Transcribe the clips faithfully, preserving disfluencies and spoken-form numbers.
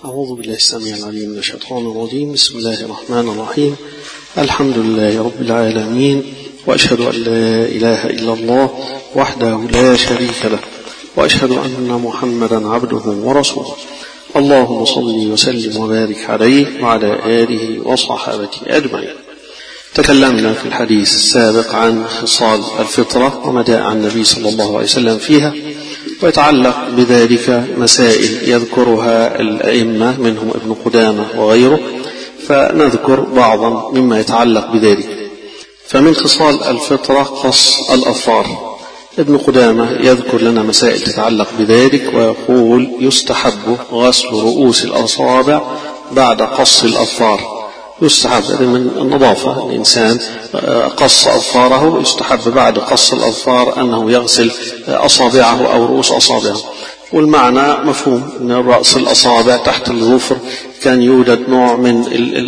أعوذ بالله السميع العليم من الشيطان الرجيم. بسم الله الرحمن الرحيم. الحمد لله رب العالمين، وأشهد أن لا إله إلا الله وحده لا شريك له، وأشهد أن محمدا عبده ورسوله. اللهم صل وسلم وبارك عليه وعلى آله وصحابته أجمعين. تكلمنا في الحديث السابق عن خصال الفطرة وما جاء عن النبي صلى الله عليه وسلم فيها، ويتعلق بذلك مسائل يذكرها الأئمة منهم ابن قدامة وغيره، فنذكر بعضا مما يتعلق بذلك. فمن خصال الفطرة قص الأظفار. ابن قدامة يذكر لنا مسائل تتعلق بذلك ويقول يستحب غسل رؤوس الأصابع بعد قص الأظفار. يستحب من النظافة، الإنسان قص أظفاره يستحب بعد قص الأظفار أنه يغسل أصابعه أو رؤوس أصابعه. والمعنى مفهوم أن رأس الأصابع تحت الظفر كان يوجد نوع من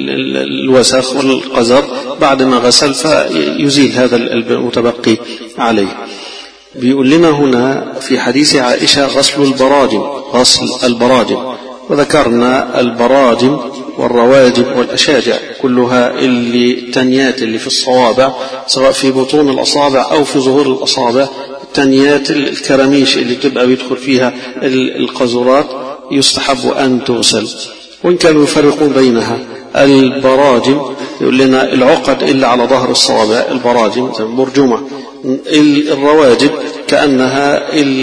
الوسخ والقذر، بعد ما غسل فيزيل هذا المتبقي عليه. بيقول لنا هنا في حديث عائشة غسل البراجم، غسل البراجم، وذكرنا البراجم والرواجم والأشاجع كلها اللي تنيات اللي في الصوابع، سواء في بطون الأصابع أو في ظهور الأصابع، تنيات الكراميش اللي بتبقى بيدخل فيها القذرات يستحب أن تغسل. وإن كانوا يفرقون بينها. البراجم يقول لنا العقد اللي على ظهر الصوابع، البراجم مرجمة. الرواجب كأنها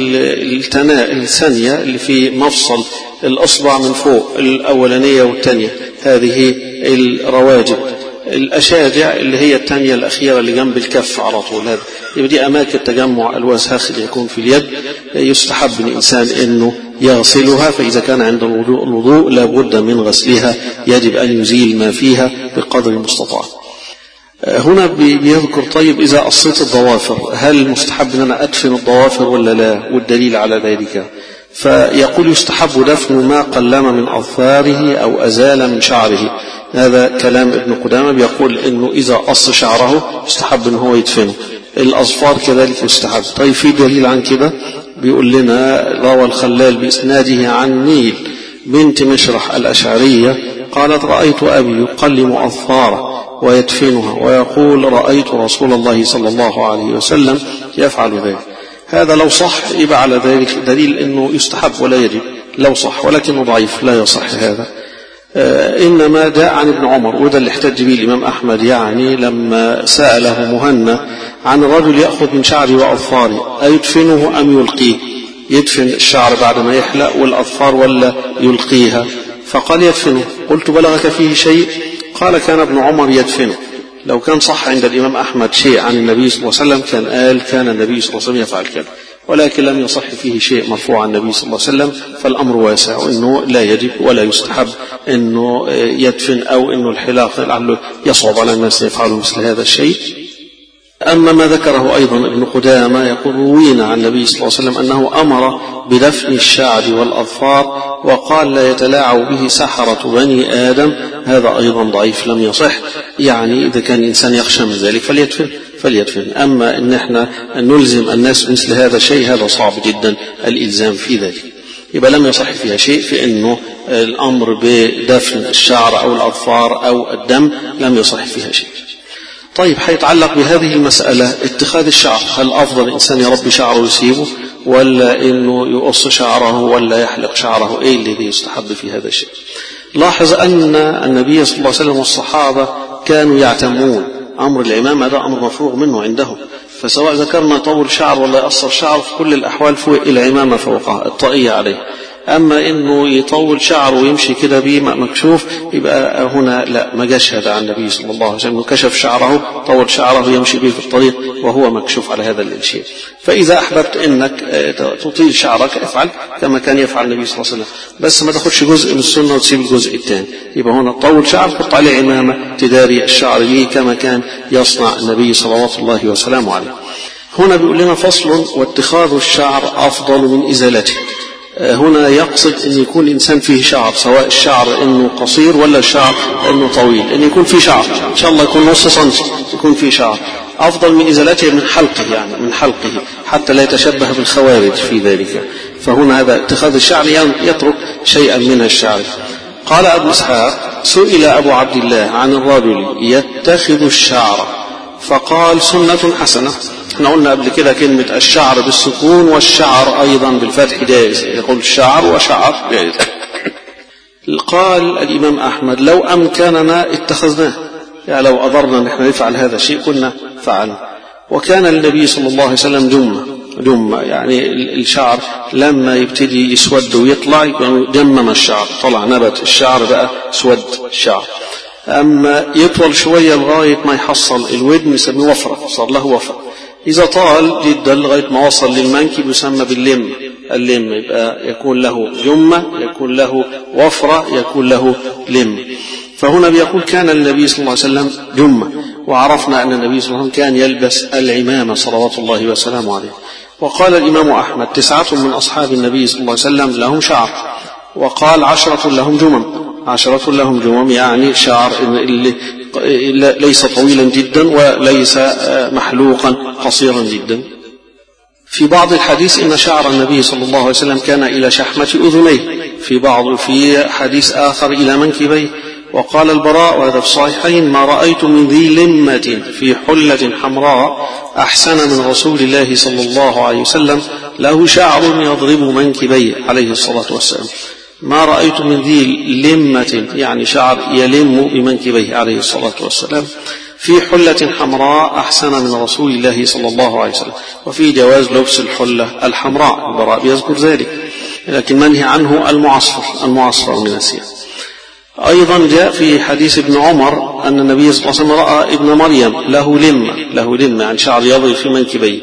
التناء الثانية اللي في مفصل الأصبع من فوق، الأولانية والثانية، هذه الرواجب. الأشاجع اللي هي الثانية الأخيرة اللي جنب الكف على طول، هذا يبقى دي أماكن تجمع الوسخ اللي يكون في اليد، يستحب الإنسان أنه يغسلها. فإذا كان عند الوضوء الوضوء لابد من غسلها، يجب أن يزيل ما فيها بقدر المستطاع. هنا بيذكر طيب إذا قصيت الضوافر هل مستحب أن أنا أدفن الضوافر ولا لا، والدليل على ذلك. فيقول يستحب دفن ما قلم من أظفاره أو أزال من شعره. هذا كلام ابن قدامة، بيقول إنه إذا قص شعره يستحب إنه هو يدفنه. الأظفار كذلك يستحب. طيب في دليل عن كده؟ بيقول لنا روى الخلال بإسناده عن نيل بنت مشرح الأشعرية قالت رأيت أبي يقلم أظفاره ويدفنها ويقول رأيت رسول الله صلى الله عليه وسلم يفعل ذلك. هذا لو صح يبقى على ذلك دليل أنه يستحب ولا يجب، لو صح، ولكنه ضعيف لا يصح هذا. آه إنما جاء عن ابن عمر، وده اللي احتج به الإمام أحمد، يعني لما سأله مهنا عن الرجل يأخذ من شعره وأظفاره أيدفنه أم يلقيه، يدفن الشعر بعد ما يحلق والأظفار ولا يلقيها، فقال يدفنه. قلت بلغك فيه شيء؟ قال كان ابن عمر يدفنه. لو كان صح عند الإمام أحمد شيء عن النبي صلى الله عليه وسلم كان قال كان النبي صلى الله عليه وسلم يفعل كذا، ولكن لم يصح فيه شيء مرفوع عن النبي صلى الله عليه وسلم، فالأمر واسع، وإنه لا يجب ولا يستحب إنه يدفن، أو إنه الحلاق لعله يصعب على الناس يفعلوا مثل هذا الشيء. أما ما ذكره أيضا ابن قدامة يقول روينا عن النبي صلى الله عليه وسلم أنه أمر بدفن الشعر والأظفار وقال لا يتلاعب به سحرة بني آدم. هذا أيضا ضعيف لم يصح، يعني إذا كان الإنسان يخشى من ذلك فليدفن فليدفن أما إن احنا نلزم الناس مثل هذا الشيء هذا صعب جدا الإلزام في ذلك. يبقى لم يصح فيها شيء في أنه الأمر بدفن الشعر أو الأظفار أو الدم، لم يصح فيها شيء. طيب حيتعلق بهذه المسألة اتخاذ الشعر، هل أفضل الإنسان يربي شعره ويسيبه، ولا إنه يقص شعره، ولا يحلق شعره؟ إيه الذي يستحب في هذا الشيء؟ لاحظ أن النبي صلى الله عليه وسلم والصحابة كانوا يعتمون، أمر العمامة ده أمر مفروغ منه عندهم، فسواء ذكرنا طول شعر ولا يقصر شعر في كل الأحوال فوق العمامة فوقها الطاقية عليه. أما إنه يطول شعره ويمشي كده بيه مكشوف يبقى هنا لا، ما جاش هذا عن النبي صلى الله عليه وسلم، كشف شعره طول شعره يمشي به في الطريق وهو مكشوف على هذا الشيء. فإذا أحببت إنك تطيل شعرك افعل كما كان يفعل النبي صلى الله عليه وسلم، بس ما تاخدش جزء من السنة وتسيب الجزء الثاني. يبقى هنا طول شعر حط عليه عمامة تداري الشعر به كما كان يصنع النبي صلوات الله وسلامه عليه. هنا بيقول لنا فصل واتخاذ الشعر أفضل من إزالته. هنا يقصد أن يكون الإنسان فيه شعر، سواء الشعر أنه قصير ولا الشعر أنه طويل، أن يكون فيه شعر إن شاء الله يكون نص سنتي يكون فيه شعر، أفضل من إزالته من حلقه، يعني من حلقه حتى لا يتشبه بالخوارج في ذلك. فهنا هذا اتخاذ الشعر يترك شيئا من الشعر. قال أبو إسحاق: سئل أبو عبد الله عن الرجل يتخذ الشعر فقال: سنة حسنة. احنا قلنا قبل كده كلمة الشعر بالسكون والشعر أيضا بالفتح جائز، يقول الشعر وشعر جائز. قال الإمام أحمد: لو أمكننا اتخذناه، يعني لو قدرنا ان احنا نفعل هذا الشيء كنا فعلنا. وكان النبي صلى الله عليه وسلم جمة جمة يعني الشعر لما يبتدي يسود ويطلع جمم الشعر، طلع نبت الشعر بقى سود الشعر. أما يطول شوية لغاية ما يحصل الودن يسميه وفرة، صار له وفرة. إذا طال جدا لغاية ما وصل للمنكب يسمى باللم، اللم يبقى يكون له جمة، يكون له وفرة، يكون له لم. فهنا بيقول كان النبي صلى الله عليه وسلم جمة، وعرفنا أن النبي صلى الله عليه وسلم كان يلبس العمامة صلوات الله وسلامه عليه. وقال الإمام أحمد: تسعة من أصحاب النبي صلى الله عليه وسلم لهم شعر. وقال: عشرة لهم جمم، عشرة لهم جمم يعني شعر ليس طويلا جدا وليس محلوقا قصيرا جدا. في بعض الحديث إن شعر النبي صلى الله عليه وسلم كان إلى شحمة أذنيه، في بعض في حديث آخر إلى منكبيه. وقال البراء وهذا في الصحيحين: ما رأيت من ذي لمة في حلة حمراء أحسن من رسول الله صلى الله عليه وسلم له شعر يضرب منكبيه عليه الصلاة والسلام. ما رأيت من ذي لمة يعني شعر يلم بمنكبيه عليه الصلاة والسلام في حلة حمراء أحسن من رسول الله صلى الله عليه وسلم. وفي جواز لبس الحلة الحمراء، البراء يذكر ذلك، لكن منهي عنه المعصفر المعصفر من الثياب. أيضا جاء في حديث ابن عمر أن النبي صلى الله عليه وسلم رأى ابن مريم له لمة له لمة عن شعر يضرب في منكبيه.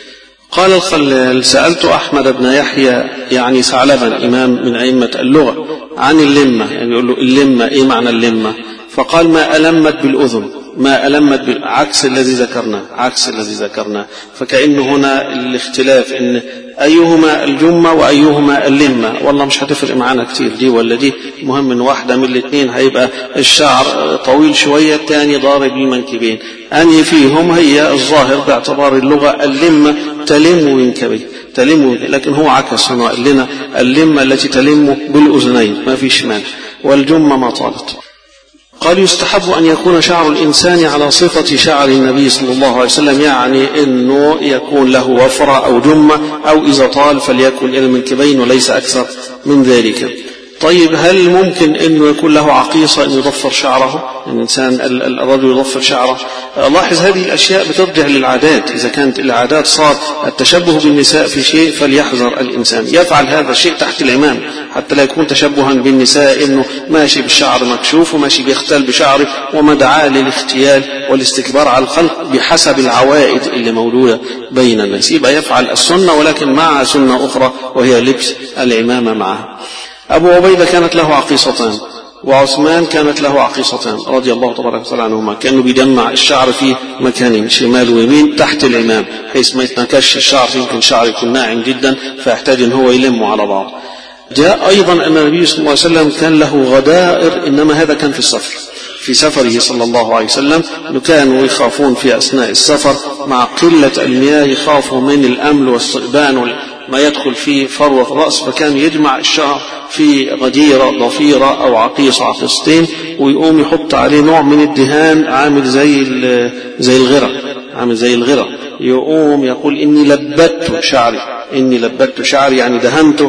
قال الخلال: سألت أحمد بن يحيى يعني ثعلبا إمام من أئمة اللغة عن اللمة، يعني يقول له اللمة إيه معنى اللمة؟ فقال: ما ألمت بالأذن، ما ألمت بالعكس الذي ذكرناه، عكس الذي ذكرناه. فكأن هنا الاختلاف إن أيهما الجمة وأيهما اللمة، والله مش هتفرق معانا كتير دي ولا دي، مهم إن واحدة من الاثنين هيبقى الشعر طويل شوية، الثاني ضارب المنكبين، أني فيهم هي الظاهر باعتبار اللغة اللمة تلم منكبيه تلم، لكن هو عكس هنا، قال لنا اللمة التي تلم بالأذنين ما في شمال، والجمة ما طالت. قال: يستحب أن يكون شعر الإنسان على صفة شعر النبي صلى الله عليه وسلم، يعني أنه يكون له وفرة أو جمة، أو إذا طال فليكن إلى المنكبين وليس أكثر من ذلك. طيب هل ممكن أنه يكون له عقيصة أن يضفر شعره؟ الإنسان الرجل يضفر شعره. لاحظ هذه الأشياء بترجع للعادات، إذا كانت العادات صار التشبه بالنساء في شيء فليحذر الإنسان يفعل هذا الشيء تحت العمام، حتى لا يكون تشبها بالنساء أنه ماشي بالشعر مكشوف وماشي بيختل بشعره، ومدعاة للاختيال والاستكبار على الخلق بحسب العوائد اللي موجودة بين الناس. يبقى يفعل السنة ولكن مع سنة أخرى وهي لبس العمامة معها. أبو عبيدة كانت له عقيصتان، وعثمان كانت له عقيصتان رضي الله تبارك وتعالى عنهما، كانوا بيجمع الشعر في مكانين شمال ويمين تحت العمام، حيث ما يتنكش الشعر، يمكن شعر يكون ناعم جدا فيحتاج ان هو يلمه على بعض. جاء أيضا أن النبي صلى الله عليه وسلم كان له غدائر، إنما هذا كان في السفر، في سفره صلى الله عليه وسلم، كانوا يخافون في أثناء السفر مع قلة المياه، يخافوا من الأمل والثعبان ما يدخل في فروة الرأس، فكان يجمع الشعر في غديرة ضفيرة أو عقيصة عقيصتين، ويقوم يحط عليه نوع من الدهان عامل زي زي الغرة عامل زي الغرة يقوم يقول: إني لبت شعري إني لبت شعري يعني دهنته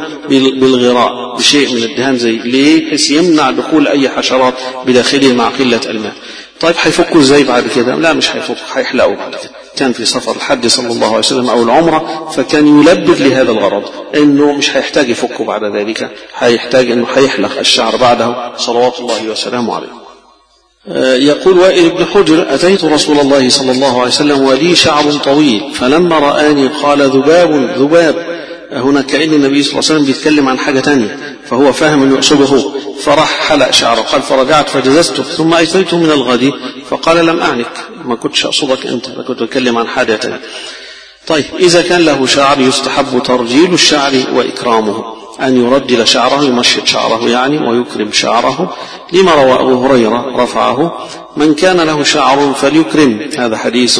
بالغراء بشيء من الدهان، زي ليه؟ حيث يمنع دخول أي حشرات بداخله مع قلة الماء. طيب هيفكوا ازاي بعد كده؟ لا مش هيفكوا، هيحلقوا بعد كده. كان في سفر الحج صلى الله عليه وسلم أو العمرة، فكان يلبد لهذا الغرض، إنه مش هيحتاج يفكوا بعد ذلك، هيحتاج إنه هيحلق الشعر بعده صلوات الله وسلامه عليه. يقول وائل بن حجر: أتيت رسول الله صلى الله عليه وسلم ولي شعر طويل، فلما رآني قال: ذباب ذباب. هنا كأن النبي صلى الله عليه وسلم بيتكلم عن حاجة تانية، فهو فاهم أنه يقصده هو، فراح حلق شعره. قال: فرجعت فجززته ثم أتيت من الغد فقال: لم أعنك، ما كنتش أقصدك أنت، كنت أتكلم عن حاجة تانية. طيب إذا كان له شعر يستحب ترجيل الشعر وإكرامه، أن يرجل شعره، يمشط شعره يعني ويكرم شعره، لما روى أبو هريرة رفعه: من كان له شعر فليكرم. هذا حديث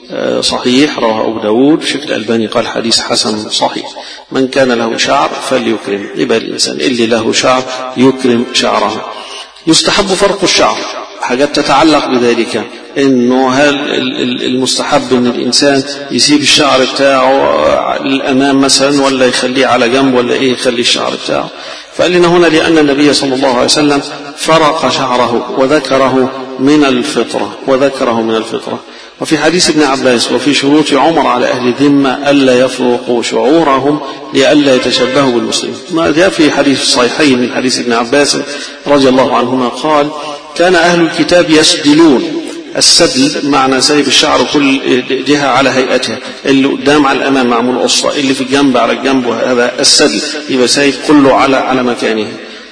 صحيح رواه أبو داود، شيخ الألباني قال حديث حسن صحيح. من كان له شعر فليكرم، يبقى الإنسان اللي له شعر يكرم شعره. يستحب فرق الشعر، حاجات تتعلق بذلك، انه هل المستحب ان الانسان يسيب الشعر بتاعه للامام مثلا ولا يخليه على جنب ولا ايه يخلي الشعر بتاعه. فقال لنا هنا لان النبي صلى الله عليه وسلم فرق شعره وذكره من الفطرة وذكره من الفطرة. وفي حديث ابن عباس وفي شروط عمر على أهل الذمة ألا يفرقوا شعورهم لئلا يتشبهوا بالمسلمين. ما جاء في حديث الصحيحين من حديث ابن عباس رضي الله عنهما قال كان أهل الكتاب يسدلون. السدل معنى سايب الشعر كل جهة على هيئتها، اللي قدام على الأمام معمول قصة، اللي في الجنب على الجنب، وهذا السدل يبقى سايب كله على على مكانه.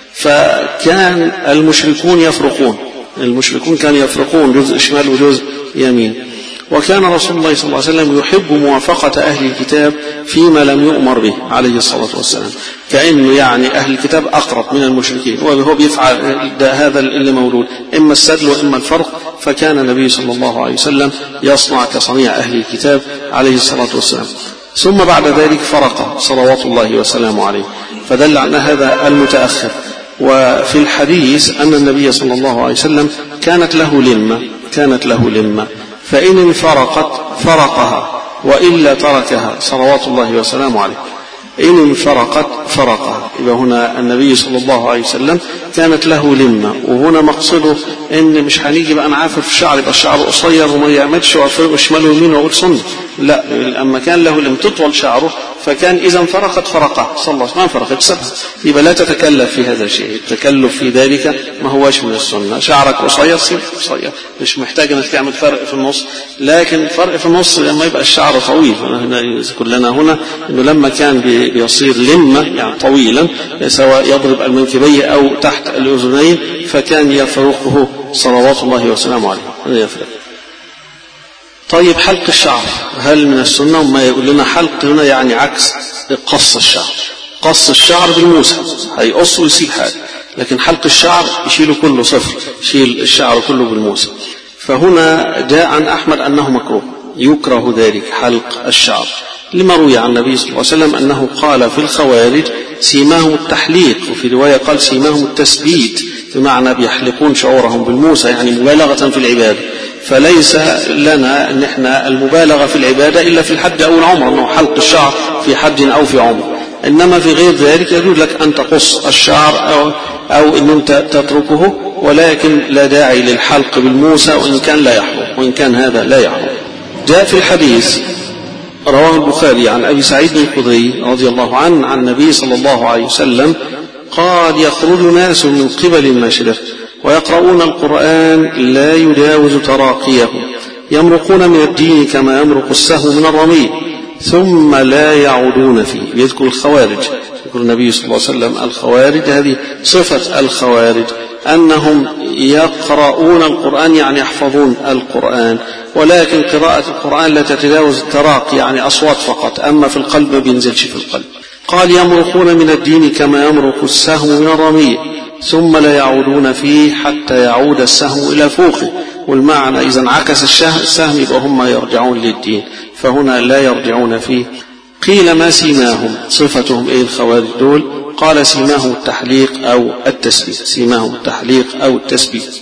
فكان المشركون يفرقون المشركون كانوا يفرقون جزء شمال وجزء يمين. وكان رسول الله صلى الله عليه وسلم يحب موافقة أهل الكتاب فيما لم يؤمر به عليه الصلاة والسلام، كأنه يعني أهل الكتاب أقرب من المشركين، وهو بيفعل هذا اللي مولود إما السدل وإما الفرق. فكان النبي صلى الله عليه وسلم يصنع كصنيع أهل الكتاب عليه الصلاة والسلام. ثم بعد ذلك فرق صلوات الله وسلامه عليه، فدل على هذا المتأخر. وفي الحديث أن النبي صلى الله عليه وسلم كانت له لمة كانت له لمة فإن انفرقت فرقها وإلا تركها صلوات الله وسلامه عليه. إن انفرقت فرقها، يبقى هنا النبي صلى الله عليه وسلم كانت له لمة. وهنا مقصده إن مش هنيجي بقى نعافر في الشعر يبقى الشعر قصير وما يعمدش وأفرق شمال ويمين وأقول سنة، لا، أما كان له لم تطول شعره فكان إذا انفرقت فرقها صلى الله عليه وسلم، ما انفرقت سبها، يبقى لا تتكلف في هذا الشيء. التكلف في ذلك ما هوش من السنة. شعرك قصير سيب قصير، مش محتاج انك تعمل فرق في النص، لكن فرق في النص لما يبقى الشعر طويل. هنا كلنا هنا انه لما كان بيصير لمة يعني طويلا سواء يضرب المنكبين او تحت الاذنين فكان يفرقه صلوات الله وسلامه عليه. هذا يفرق. طيب حلق الشعر هل من السنة؟ وما يقول لنا حلق هنا يعني عكس قص الشعر. قص الشعر بالموسى هيقص ويسيب حاجة، لكن حلق الشعر يشيله كله صفر، يشيل الشعر كله بالموسى. فهنا جاء عن أحمد أنه مكروه، يكره ذلك حلق الشعر، لما روي عن النبي صلى الله عليه وسلم أنه قال في الخوارج سيماهم التحليق، وفي رواية قال سيماهم التسبيت، بمعنى بيحلقون شعورهم بالموسى يعني مبالغة في العبادة. فليس لنا ان احنا المبالغة في العبادة الا في الحج او العمرة، انه حلق الشعر في حج او في عمرة، انما في غير ذلك يجوز لك ان تقص الشعر او, أو ان انت تتركه، ولكن لا داعي للحلق بالموسى وان كان لا يحرم، وان كان هذا لا يحرم. جاء في الحديث رواه البخاري عن ابي سعيد الخدري رضي الله عنه عن النبي صلى الله عليه وسلم قال يخرج ناس من قبل المشرق ويقرؤون القرآن لا يجاوز تراقيهم، يمرقون من الدين كما يمرق السهم من الرمي ثم لا يعودون فيه. يذكر الخوارج، يذكر النبي صلى الله عليه وسلم الخوارج، هذه صفة الخوارج أنهم يقرؤون القرآن يعني يحفظون القرآن، ولكن قراءة القرآن لا تتجاوز التراقي يعني أصوات فقط، أما في القلب ما بينزلش في القلب. قال يمرقون من الدين كما يمرق السهم من الرمي ثم لا يعودون فيه حتى يعود السهم إلى فوقه. والمعنى إذا انعكس السهم يبقى هم يرجعون للدين، فهنا لا يرجعون فيه. قيل ما سيماهم، صفتهم إيه الخوارج دول؟ قال سيماهم التحليق أو التسبيت، سيماهم التحليق أو التسبيت.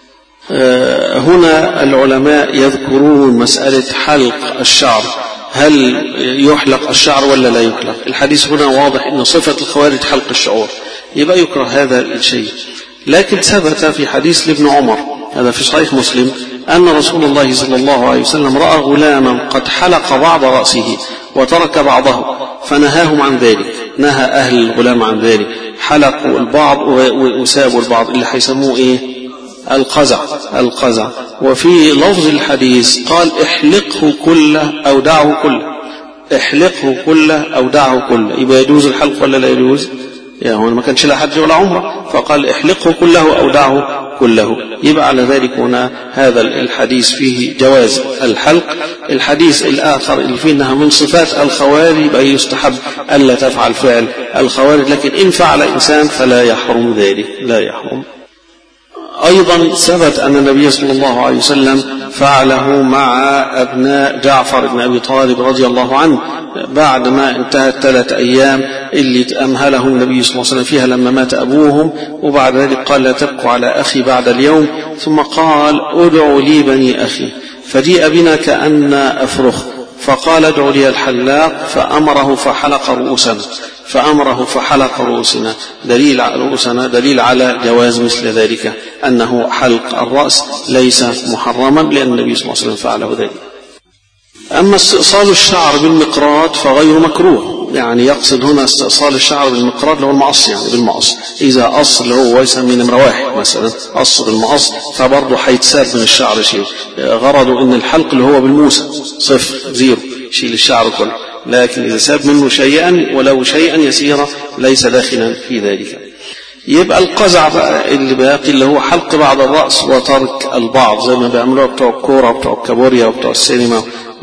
آه هنا العلماء يذكرون مسألة حلق الشعر، هل يحلق الشعر ولا لا يحلق؟ الحديث هنا واضح أن صفة الخوارج حلق الشعور، يبقى يكره هذا الشيء. لكن ثبت في حديث لابن عمر هذا في صحيح مسلم أن رسول الله صلى الله عليه وسلم رأى غلاما قد حلق بعض رأسه وترك بعضه فنهاهم عن ذلك، نهى أهل الغلام عن ذلك، حلقوا البعض وسابوا البعض اللي حيسموه إيه؟ القزع القزع. وفي لفظ الحديث قال احلقه كله أو دعه كله، احلقه كله أو دعه كله. يبقى يجوز الحلق ولا لا يجوز؟ يعني هو ما كانش لا حج ولا عمره، فقال احلقه كله أو دعه كله. يبقى على ذلك هنا هذا الحديث فيه جواز الحلق. الحديث الآخر اللي فيه أنها من صفات الخوارج يبقى يستحب ألا تفعل فعل الخوارج، لكن إن فعل إنسان فلا يحرم ذلك، لا يحرم. أيضا ثبت أن النبي صلى الله عليه وسلم فعله مع أبناء جعفر بن أبي طالب رضي الله عنه بعد ما انتهت ثلاث أيام اللي أمهلهم النبي صلى الله عليه وسلم فيها لما مات أبوهم، وبعد ذلك قال لا تبكوا على أخي بعد اليوم، ثم قال ادعوا لي بني أخي، فجيء بنا كأن أفرخ، فقال ادعوا لي الحلاق، فأمره فحلق رؤوسنا فأمره فحلق رؤوسنا دليل رؤوسنا دليل على جواز مثل ذلك، أنه حلق الرأس ليس محرما لأن النبي صلى الله عليه وسلم فعله ذلك. أما استئصال الشعر بالمقراط فغير مكروه، يعني يقصد هنا استئصال الشعر بالمقراط اللي هو المقص، يعني بالمقص. إذا أصل هو يسمي نمرة واحد مثلا قص بالمقص فبرضه هيتساب من الشعر شيء، غرضه إن الحلق اللي هو بالموسى صفر زيرو يشيل الشعر كله، لكن إذا ساب منه شيئا ولو شيئا يسيرا ليس داخلا في ذلك. يبقى القزع بقى اللي باقي اللي هو حلق بعض الرأس وترك البعض زي ما بيعملوها بتوع الكورة وبتوع الكابوريا وبتوع السينما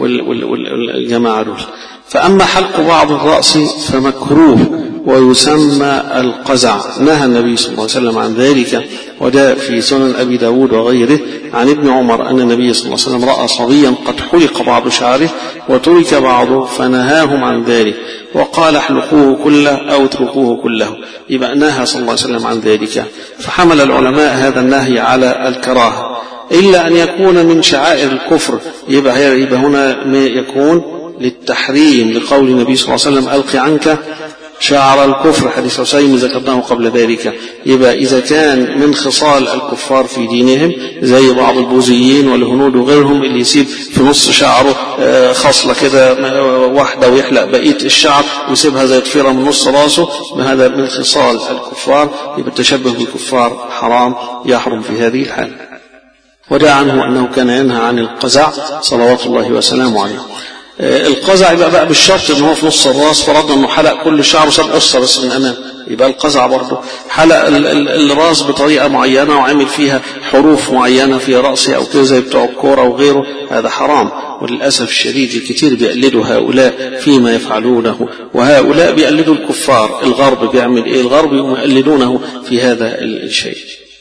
والجماعة دول. فأما حلق بعض الرأس فمكروه ويسمى القزع، نهى النبي صلى الله عليه وسلم عن ذلك، وجاء في سنن أبي داود وغيره عن ابن عمر أن النبي صلى الله عليه وسلم رأى صبيا قد حلق بعض شعره وترك بعضه فنهاهم عن ذلك وقال احلقوه كله أو اتركوه كله، يبقى نهى صلى الله عليه وسلم عن ذلك. فحمل العلماء هذا النهي على الكراهة إلا أن يكون من شعائر الكفر، يبقى, يبقى هنا يكون للتحريم لقول النبي صلى الله عليه وسلم ألقي عنك شعر الكفر، حديث حسين ذكرناه قبل ذلك. يبقى إذا كان من خصال الكفار في دينهم زي بعض البوذيين والهنود وغيرهم اللي يسيب في نص شعره خصلة كده واحدة ويحلق بقية الشعر ويسيبها زي طفيرة من نص راسه، هذا من خصال الكفار، يبقى التشبه بالكفار حرام يحرم في هذه الحال. وجاء عنه أنه كان ينهى عن القزع صلوات الله وسلامه عليه. القزع يبقى بقى بالشرط ان هو في نص الراس، فرضنا انه حلق كل شعره ساب قصه بس من امام، يبقى القزع برضه حلق الراس بطريقه معينه وعمل فيها حروف معينه في راسه او كده زي بتوع الكوره وغيره، هذا حرام. وللاسف الشديد الكثير بيقلدوا هؤلاء فيما يفعلونه، وهؤلاء بيقلدوا الكفار. الغرب بيعمل ايه؟ الغرب يقلدونه في هذا الشيء.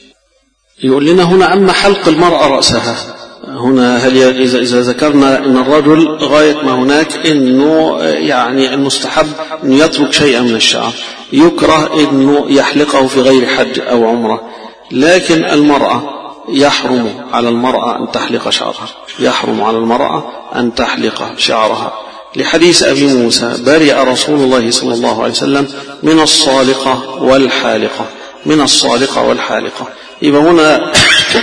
يقول لنا هنا اما حلق المراه راسها، هنا هل إذا, إذا ذكرنا أن الرجل غاية ما هناك أنه يعني المستحب أنه يترك شيئا من الشعر، يكره أنه يحلقه في غير حج أو عمرة، لكن المرأة يحرم على المرأة أن تحلق شعرها، يحرم على المرأة أن تحلق شعرها لحديث أبي موسى برئ رسول الله صلى الله عليه وسلم من الصالقة والحالقة، من الصالقة والحالقة. يبقى هنا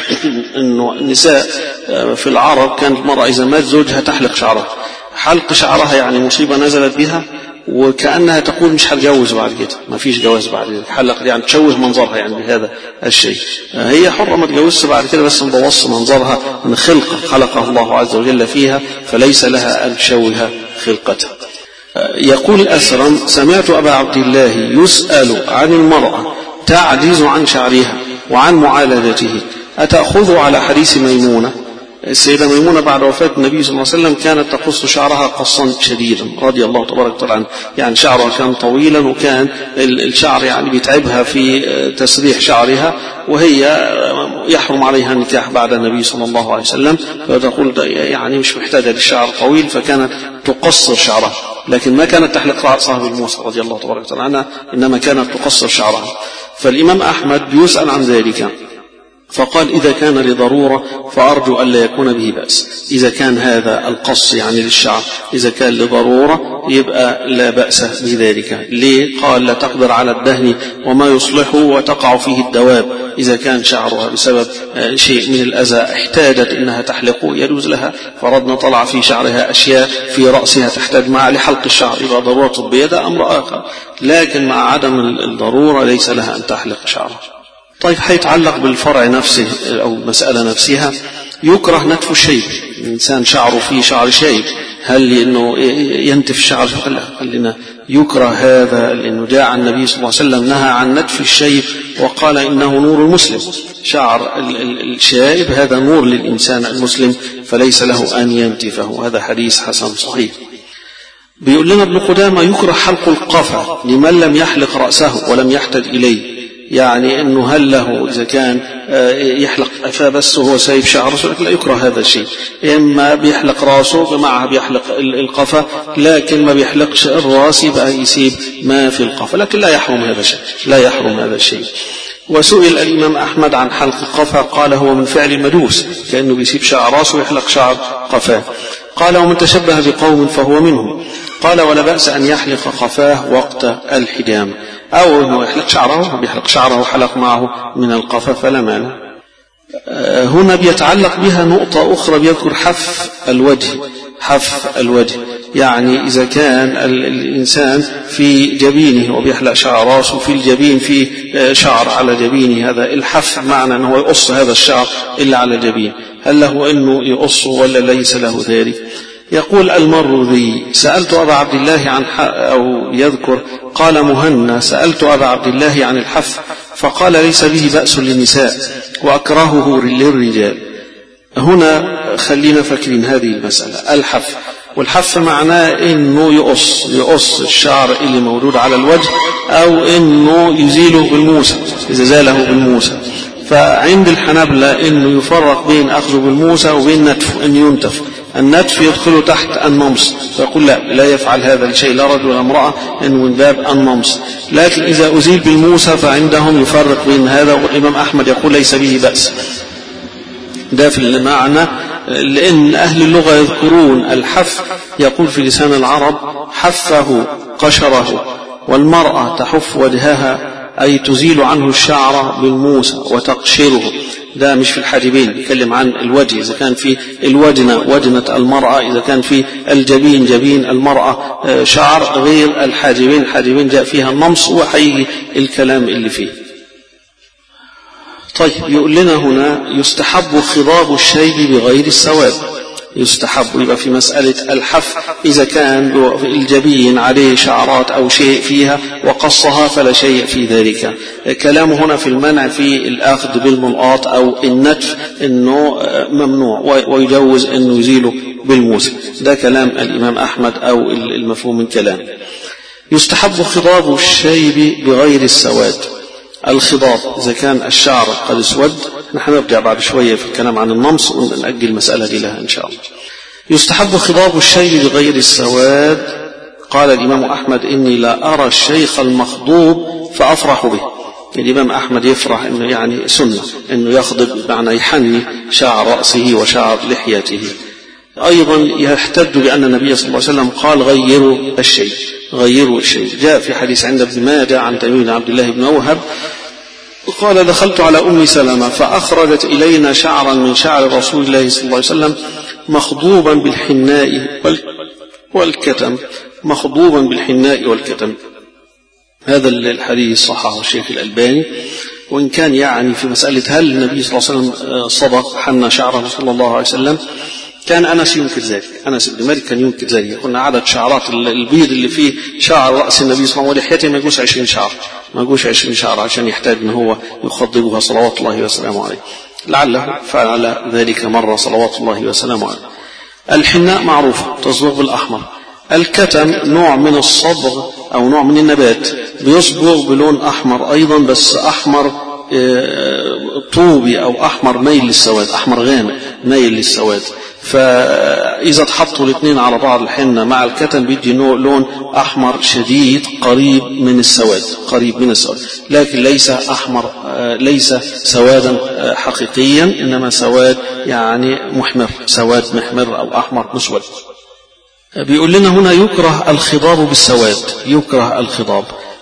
أنه النساء في العرب كانت المرأة إذا مات زوجها تحلق شعرها، حلق شعرها يعني مصيبة نزلت بها، وكأنها تقول مش هتجوز بعد كده، ما فيش جواز بعد كده، حلق يعني تشوه منظرها يعني بهذا الشيء. هي حرة ما تجوزش بعد كده، بس مبوص منظرها من خلقة خلقه الله عز وجل فيها، فليس لها أن تشوه خلقتها. يقول الأسرم سمعت أبا عبد الله يسأل عن المرأة تعجز عن شعرها وعن معالجته أتأخذ على حديث ميمونة؟ السيدة ميمونة بعد وفاة النبي صلى الله عليه وسلم كانت تقص شعرها قصا شديدا رضي الله تبارك وتعالى عنها، يعني شعرها كان طويلا وكان الشعر يعني بيتعبها في تسريح شعرها، وهي يحرم عليها النكاح بعد النبي صلى الله عليه وسلم، فتقول يعني مش محتاجة للشعر طويل، فكانت تقصر شعرها، لكن ما كانت تحلق رأسها بالموسى رضي الله تبارك وتعالى عنها، إنما كانت تقصر شعرها. فالإمام أحمد يسأل عن ذلك فقال إذا كان لضرورة فأرجو ألا يكون به بأس. إذا كان هذا القص يعني للشعر إذا كان لضرورة يبقى لا بأس بذلك. ليه؟ قال لا تقدر على الدهن وما يصلحه وتقع فيه الدواب. إذا كان شعرها بسبب شيء من الأذى احتاجت إنها تحلقه يجوز لها، فرضنا طلع في شعرها أشياء في رأسها تحتاج مع لحلق الشعر يبقى ضرورة طبية، ده أمر آخر، لكن مع عدم الضرورة ليس لها أن تحلق شعرها. طيب هيتعلق بالفرع نفسه أو مسألة نفسها، يكره نتف الشيب، الإنسان شعره فيه شعر شيب، هل إنه ينتف الشعر؟ لا، خلينا يكره هذا، لأنه جاء عن النبي صلى الله عليه وسلم نهى عن نتف الشيب وقال إنه نور المسلم، شعر الشائب هذا نور للإنسان المسلم فليس له أن ينتفه، هذا حديث حسن صحيح. بيقول لنا ابن قدامة يكره حلق القفا لمن لم يحلق رأسه ولم يحتج إليه، يعني أنه هل له إذا كان يحلق أفاه بس وهو سايب شعره، لا يكره هذا الشيء. إما بيحلق راسه معها بيحلق القفا، لكن ما بيحلقش الراس يبقى يسيب ما في القفا، لكن لا يحرم هذا الشيء، لا يحرم هذا الشيء. وسئل الإمام أحمد عن حلق القفا قال هو من فعل المجوس، كأنه بيسيب شعر راسه ويحلق شعر قفاه. قال ومن تشبه بقوم فهو منهم. قال ولا بأس أن يحلق قفاه وقت الحجام، أو أنه يحلق شعره، بيحلق شعره وحلق معه من القفا فلا مانع. هنا بيتعلق بها نقطة أخرى، بيذكر حف الوجه. حف الوجه يعني إذا كان الإنسان في جبينه وبيحلق شعر راسه في الجبين في شعر على جبينه، هذا الحف معنى أنه يقص هذا الشعر إلا على الجبين، هل له أنه يقصه ولا ليس له ذلك؟ يقول المروذي سألت أبا عبد الله عن أو يذكر قال مهنا سألت أبا عبد الله عن الحف فقال ليس به بأس للنساء وأكرهه للرجال. هنا خلينا فاكرين هذه المسألة، الحف والحف معناه انه يقص يقص الشعر اللي موجود على الوجه، او انه يزيله بالموسى اذا زاله بالموسى. فعند الحنابلة انه يفرق بين اخذه بالموسى وبين نتف، ان ينتف. النتف يدخل تحت النمص، فيقول لا لا يفعل هذا الشيء لا رجل ولا امرأة، انه من باب النمص. لكن اذا ازيل بالموسى فعندهم يفرق بين هذا، والامام احمد يقول ليس به بأس. ده في المعنى، لأن أهل اللغة يذكرون الحف، يقول في لسان العرب حفه قشره، والمرأة تحف وجهها أي تزيل عنه الشعر بالموسى وتقشره. ده مش في الحاجبين، بيتكلم عن الوجه، إذا كان في الوجنة وجنة المرأة، إذا كان في الجبين جبين المرأة شعر غير الحاجبين. الحاجبين جاء فيها النمص وحيجي الكلام اللي فيه. طيب يقول لنا هنا يستحب خضاب الشيب بغير السواد. يستحب، يبقى في مسألة الحف إذا كان الجبين عليه شعرات أو شيء فيها وقصها فلا شيء في ذلك. كلامه هنا في المنع في الأخذ بالملقاط أو النتف إنه ممنوع، ويجوز إنه يزيله بالموسى. ده كلام الإمام أحمد أو المفهوم من كلام. يستحب خضاب الشيب بغير السواد. الخضاب إذا كان الشعر قد اسود، نحن نرجع بعد شوية في الكلام عن النمص ونأجل المسألة دي لها إن شاء الله. يستحب خضاب الشيب بغير السواد. قال الإمام أحمد إني لا أرى الشيخ المخضوب فأفرح به. الإمام أحمد يفرح إنه يعني سنة إنه يخضب، معنى يحني شعر رأسه وشعر لحيته. أيضا يحتج بأن النبي صلى الله عليه وسلم قال غيروا الشيء، غيروا الشيء. جاء في حديث عند ابن ماجه عن تميم بن عبد الله بن موهب قال دخلت على أم سلمة فأخرجت إلينا شعرا من شعر رسول الله صلى الله عليه وسلم مخضوبا بالحناء والكتم، مخضوبا بالحناء والكتم. هذا الحديث صححه الشيخ الألباني، وإن كان يعني في مسألة هل النبي صلى الله عليه وسلم صدق حنى شعره صلى الله عليه وسلم، كان أنس ينكر ذلك. أنس بن مالك كان ينكر ذلك، قلنا عدد شعرات البيض اللي فيه شعر رأس النبي صلى الله عليه وسلم ولحيته ما يجوش عشرين شعر، ما يجوش عشرين شعر عشان يحتاج إن هو يخضبها صلوات الله وسلامه عليه. لعله فعل ذلك مرة صلوات الله وسلامه عليه. الحناء معروف تصبغ بالأحمر. الكتم نوع من الصبغ أو نوع من النبات بيصبغ بلون أحمر أيضا، بس أحمر طوبي أو أحمر ميل للسواد، أحمر غامق ميل للسواد. فإذا تحطوا الاثنين على بعض الحنة مع الكتم بيدي لون أحمر شديد قريب من السواد، قريب من السواد، لكن ليس أحمر، ليس سوادا حقيقيا، إنما سواد يعني محمر، سواد محمر أو أحمر مسود. بيقول لنا هنا يكره الخضاب بالسواد، يكره الخضاب،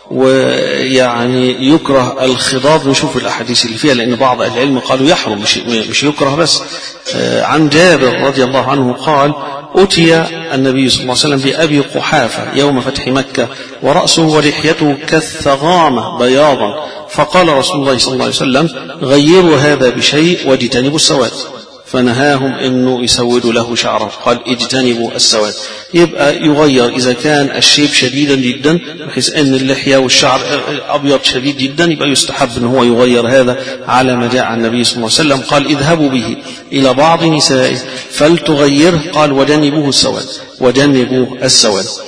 ويعني يكره الخضاب. نشوف الأحاديث اللي فيها، لأن بعض العلم قالوا يحرم مش, مش يكره بس. عن جابر رضي الله عنه قال أتي النبي صلى الله عليه وسلم بأبي قحافة يوم فتح مكة ورأسه ولحيته كالثغامة بياضا، فقال رسول الله صلى الله عليه وسلم غيروا هذا بشيء واجتنبوا السواد، فنهاهم انه يسودوا له شعره، قال اجتنبوا السواد. يبقى يغير اذا كان الشيب شديدا جدا بحيث ان اللحيه والشعر ابيض شديد جدا، يبقى يستحب ان هو يغير هذا على ما جاء عن النبي صلى الله عليه وسلم. قال اذهبوا به الى بعض نسائه فلتغيره، قال وجنبوه السواد، وجنبوه السواد.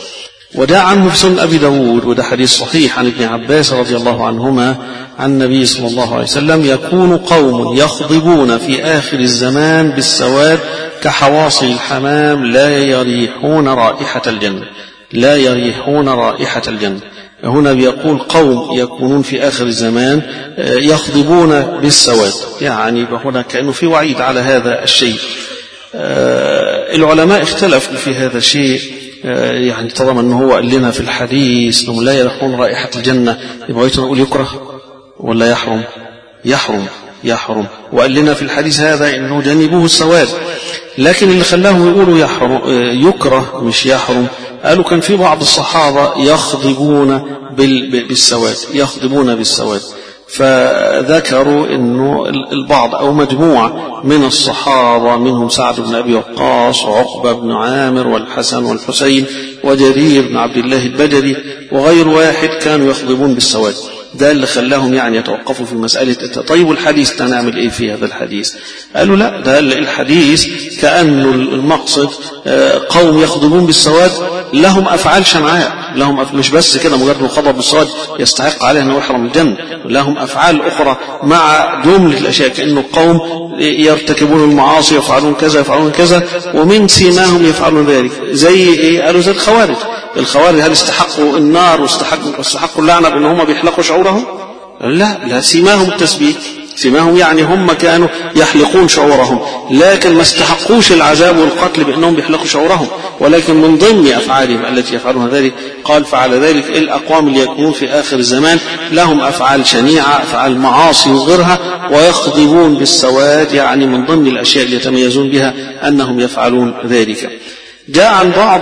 وده عنه في سنن أبي داود، وده حديث صحيح عن ابن عباس رضي الله عنهما عن النبي صلى الله عليه وسلم: يكون قوم يخضبون في آخر الزمان بالسواد كحواصل الحمام لا يريحون رائحة الجنة، لا يريحون رائحة الجنة. هنا بيقول قوم يكونون في آخر الزمان يخضبون بالسواد، يعني هنا كأنه في وعيد على هذا الشيء. العلماء اختلفوا في هذا الشيء، يعني طالما أنه هو قال لنا في الحديث أنهم لا يريحون رائحة الجنة، يبقى نقول يكره ولا يحرم؟ يحرم يحرم. وقال لنا في الحديث هذا أنه جنبوه السواد، لكن اللي خلاهم يقولوا يحرم يكره مش يحرم، قالوا كان في بعض الصحابة يخضبون بالسواد، يخضبون بالسواد، فذكروا أنه البعض أو مجموعة من الصحابة منهم سعد بن أبي وقاص وعقبة بن عامر والحسن والحسين وجرير بن عبد الله البجلي وغير واحد كانوا يخضبون بالسواد. ده اللي خلاهم يعني يتوقفوا في مسألة طيب الحديث نعمل ايه في هذا الحديث؟ قالوا لا، ده الحديث كأنه المقصد قوم يخضبون بالسواد لهم أفعال شنعاء، لهم أف... مش بس كده مجرد الخضب بالسواد يستحق عليه أنه يحرم الجنة، لهم أفعال أخرى مع جملة الأشياء، كأنه قوم يرتكبون المعاصي يفعلون كذا يفعلون كذا ومن سيماهم يفعلون ذلك. زي ايه؟ قالوا زي الخوارج. الخوارج هل استحقوا النار واستحقوا استحقوا اللعنة بأن هم بيحلقوا شعورهم؟ لا، لا، سيماهم التسبيح، سيماهم يعني هم كانوا يحلقون شعورهم، لكن ما استحقوش العذاب والقتل بأنهم بيحلقوا شعورهم، ولكن من ضمن أفعالهم التي يفعلون ذلك قال فعلى ذلك الأقوام اللي يكونون في آخر الزمان لهم أفعال شنيعة، أفعال معاصي وغيرها، ويخضبون بالسواد، يعني من ضمن الأشياء اللي يتميزون بها أنهم يفعلون ذلك. جاء عن بعض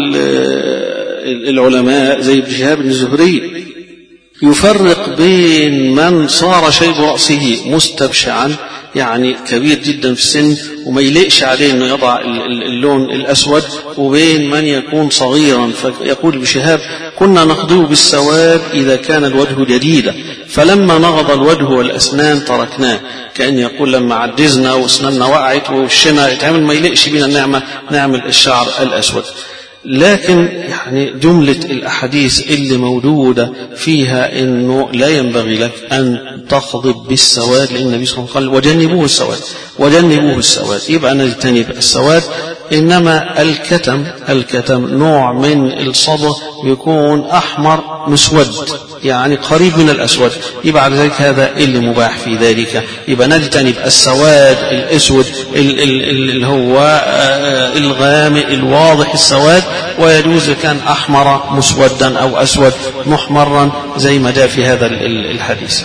العلماء زي ابن شهاب الزهري يفرق بين من صار شيب رأسه مستبشعا، يعني كبير جدا في السن وما يليقش عليه انه يضع اللون الاسود، وبين من يكون صغيرا. فيقول ابن شهاب: كنا نخضب بالسواد اذا كان الوجه جديدا، فلما نغض الوجه والاسنان تركناه. كأن يقول لما عجزنا واسناننا وقعت ووشنا اتعمل ما يليقش بنا النعمه نعمل الشعر الاسود. لكن يعني جملة الأحاديث اللي موجودة فيها إنه لا ينبغي لك أن تخضب بالسواد، لأن النبي صلى الله عليه وسلم قال وجنبوه السواد، وجنبوه السواد، يبقى نجتنب السواد. إنما الكتم الكتم نوع من الصبغ يكون أحمر مسود، يعني قريب من الأسود، يبقى على ذلك هذا اللي مباح في ذلك. يبقى نجتنب السواد الأسود اللي هو الغامق الواضح السواد، ويجوز كان أحمر مسودا أو أسود محمرا زي ما جاء في هذا الحديث.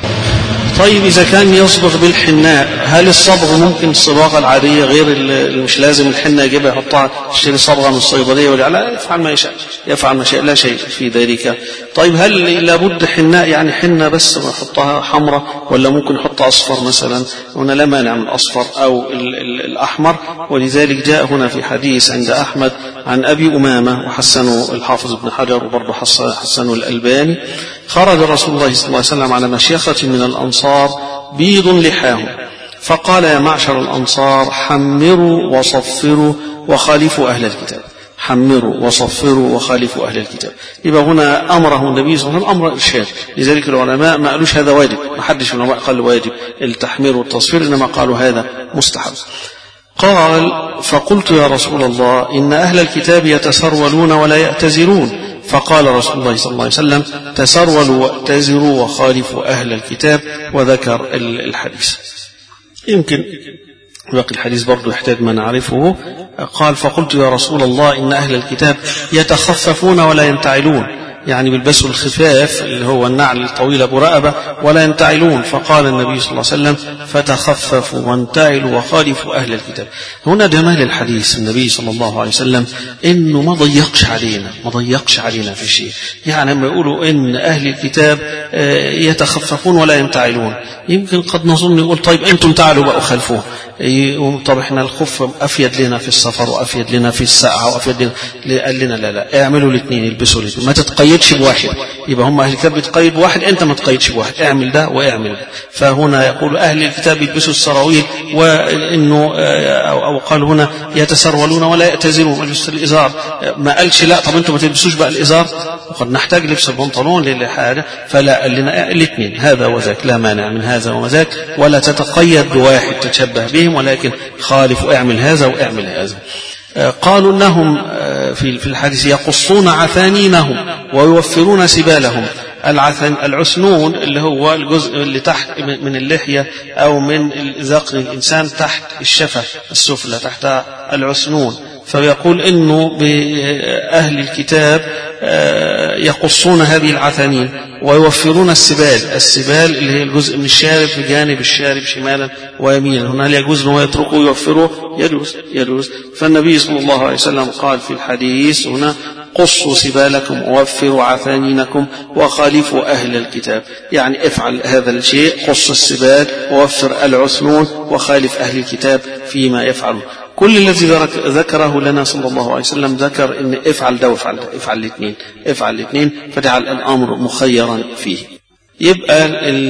طيب إذا كان يصبغ بالحناء، هل الصبغ ممكن الصباغة العادية غير مش لازم الحنة يجيبها يحطها يشتري صبغة من الصيدلية ولا لا؟ يفعل ما يشاء، يفعل ما شاء، لا شيء في ذلك. طيب هل لابد حناء يعني حنة بس يحطها حمراء، ولا ممكن يحط أصفر مثلا؟ هنا لا مانع من الأصفر أو الأحمر. ولذلك جاء هنا في حديث عند أحمد عن أبي أمامة وحسنه الحافظ ابن حجر وبرضه حسنه الألباني: خرج رسول الله صلى الله عليه وسلم على مشيخة من الأنصار بيض لحاهم، فقال: يا معشر الأنصار، حمروا وصفروا وخالفوا أهل الكتاب. حمروا وصفروا وخالفوا أهل الكتاب. يبقى هنا أمره النبي صلى الله عليه وسلم أمر إرشاد، لذلك العلماء ما قالوش هذا واجب، ما حدش من العلماء قال واجب التحمير والتصفير، إنما قالوا هذا مستحب. قال: فقلت يا رسول الله، إن أهل الكتاب يتسرولون ولا يأتزرون. فقال رسول الله صلى الله عليه وسلم: تسرولوا واتزروا وخالفوا أهل الكتاب، وذكر الحديث. يمكن باقي الحديث برضو يحتاج ما نعرفه. قال: فقلت يا رسول الله، إن أهل الكتاب يتخففون ولا ينتعلون، يعني بيلبسوا الخفاف اللي هو النعل الطويل أبو رقبة ولا ينتعلون. فقال النبي صلى الله عليه وسلم: فتخففوا وانتعلوا وخالفوا أهل الكتاب. هنا جمال الحديث النبي صلى الله عليه وسلم إنه ما ضيقش علينا، ما ضيقش علينا في شيء. يعني لما يقولوا إن أهل الكتاب يتخففون ولا ينتعلون، يمكن قد نظن يقول طيب أنتم تعالوا بقى خلفوه، طب احنا الخف افيد لنا في السفر وافيد لنا في الساعه وافيد لنا، قال لنا لا لا اعملوا الاثنين، البسوا الاثنين، ما تتقيدش بواحد. يبقى هم اهل الكتاب بيتقيد بواحد، انت ما تقيدش بواحد، اعمل ده واعمل ده. فهنا يقول اهل الكتاب يلبسوا السراويل، وانه او قال هنا يتسرولون ولا يأتزرون يلبسوا الازار، ما قالش لا طب انتم ما تلبسوش بقى الازار وقد نحتاج لبس البنطلون للحاجه، فلا قال لنا الاثنين هذا وذاك، لا مانع من هذا وذاك، ولا تتقيد بواحد تتشبه بهم، ولكن خالف واعمل هذا واعمل هذا. قالوا انهم في الحديث يقصون عثانينهم ويوفرون سبالهم. العثن العسنون اللي هو الجزء اللي تحت من اللحية أو من ذقن الإنسان تحت الشفة السفلى، تحت العسنون. فيقول إنه بأهل الكتاب يقصون هذه العثانين ويوفرون السبال. السبال اللي هي الجزء من الشارب في جانب الشارب شمالا ويمينا، هنا يجوز أنه يتركه يوفره، يجوز يجوز. فالنبي صلى الله عليه وسلم قال في الحديث هنا قصوا سبالكم ووفروا عثانينكم وخالفوا أهل الكتاب، يعني افعل هذا الشيء، قص السبال ووفر العثنون وخالف أهل الكتاب فيما يفعلون. كل الذي ذكره لنا صلى الله عليه وسلم ذكر ان افعل ده وافعل ده، افعل الاثنين افعل الاثنين، فجعل الامر مخيرا فيه. يبقى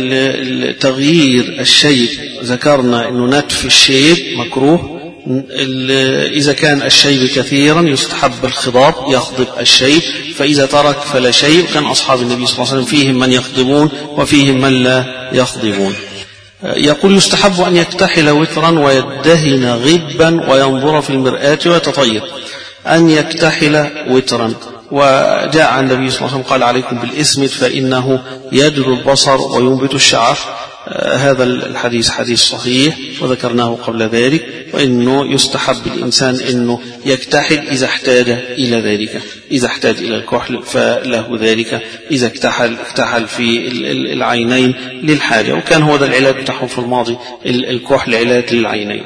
التغيير الشيب ذكرنا انه نتف الشيب مكروه، إذا كان الشيب كثيرا يستحب الخضاب، يخضب الشيب، فإذا ترك فلا شيء. كان أصحاب النبي صلى الله عليه وسلم فيهم من يخضبون وفيهم من لا يخضبون. يقول يستحب أن يكتحل وترا ويدهن غبا وينظر في المرآة ويتطيب. أن يكتحل وترا، وجاء عن النبي صلى الله عليه وسلم قال عليكم بالإسمد فإنه يدل البصر وينبت الشعر. هذا الحديث حديث صحيح وذكرناه قبل ذلك، وإنه يستحب الإنسان أنه يكتحل إذا احتاج إلى ذلك، إذا احتاج إلى الكحل فله ذلك، إذا اكتحل اكتحل في العينين للحاجة، وكان هو ده العلاج بتاعه في الماضي، الكحل علاج للعينين.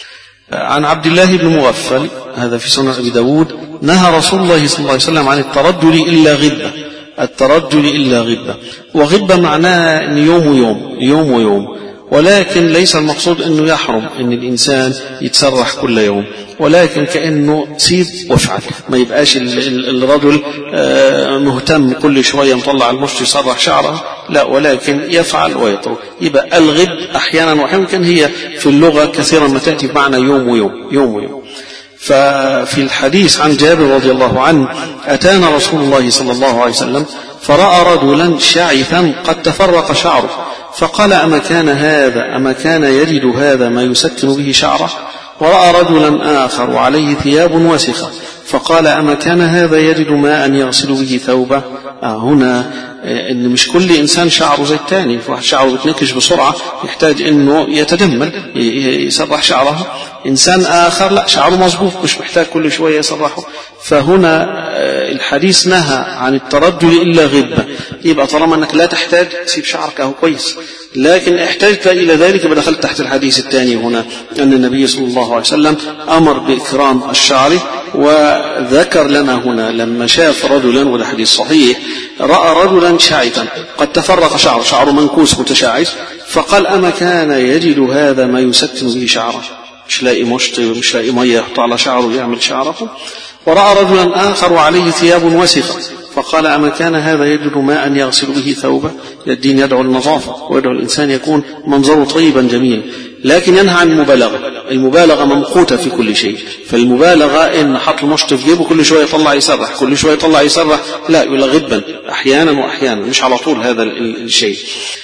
عن عبد الله بن مغفل هذا في سنن أبي داود نهى رسول الله صلى الله عليه وسلم عن الترجل إلا غبة، الترجل إلا غبة، وغبة معناها أن يوم ويوم يوم ويوم، ولكن ليس المقصود أنه يحرم أن الإنسان يتسرح كل يوم، ولكن كأنه سيب وافعل، ما يبقاش الرجل مهتم كل شوية مطلع المشط يسرح شعره، لا، ولكن يفعل ويترك. يبقى الغب أحيانا ويمكن هي في اللغة كثيرا ما تأتي بمعنى يوم ويوم يوم ويوم. ففي الحديث عن جابر رضي الله عنه أتانا رسول الله صلى الله عليه وسلم فرأى رجلا شعثا قد تفرق شعره، فقال أما كان هذا أما كان يجد هذا ما يسكن به شعره؟ ورأى رجلا آخر وعليه ثياب وسخة، فقال أما كان هذا يجد ماء يغسل به ثوبه؟ آه هنا إن مش كل إنسان شعره زي الثاني، واحد شعره بتنكش بسرعة يحتاج إنه يتجمل يسرح شعره، إنسان آخر لا شعره مظبوط مش محتاج كل شوية يسرحه. فهنا الحديث نهى عن الترجل إلا غبة، يبقى طالما أنك لا تحتاج تسيب شعرك أهو كويس، لكن احتجت إلى ذلك بدخلت تحت الحديث الثاني هنا أن النبي صلى الله عليه وسلم أمر بإكرام الشعر، وذكر لنا هنا لما شاف رجلا، وده حديث صحيح، رأى رجلا شاعثا قد تفرق شعره، شعره منكوس متشعث، فقال أما كان يجد هذا ما يسكن به شعره؟ مش لاقي مشط مش لاقي مية يحط على شعره يعمل شعره. ورأى رجلا آخر وعليه ثياب وسخة، فقال أما كان هذا يجد ماء يغسل به ثوبه؟ الدين يدعو النظافة ويدعو الإنسان يكون منظره طيبا جميلا، لكن ينهى عن المبالغة. المبالغة ممقوتة في كل شيء، فالمبالغة إن حط المشط في جيبه كل شوية يطلع يسرح كل شوية يطلع يسرح، لا، يقول غبا أحيانا وأحيانا، مش على طول هذا الشيء.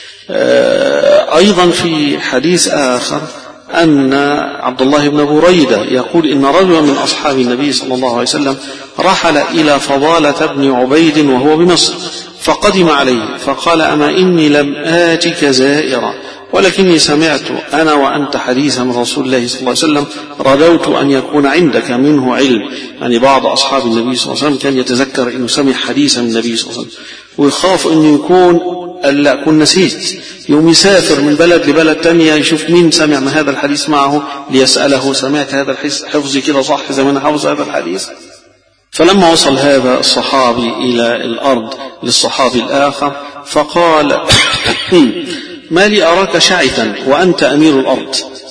أيضا في حديث آخر أن عبد الله بن بريدة يقول إن رجلا من أصحاب النبي صلى الله عليه وسلم رحل إلى فضالة بن عبيد وهو بمصر، فقدم عليه فقال أما إني لم آتك زائرا، ولكني سمعت أنا وأنت حديثا من رسول الله صلى الله عليه وسلم رجوت أن يكون عندك منه علم. يعني بعض أصحاب النبي صلى الله عليه وسلم كان يتذكر أنه سمع حديثا من النبي صلى الله عليه وسلم ويخاف أنه يكون ألا أكون نسيت، يوم يسافر من بلد لبلد تانية يشوف مين سمع من هذا الحديث معه ليسأله سمعت هذا الحديث حفظي كده صح زي ما أنا حافظ هذا الحديث؟ فلما وصل هذا الصحابي إلى الأرض للصحابي الآخر فقال ما لي أراك شعثا وأنت أمير الأرض؟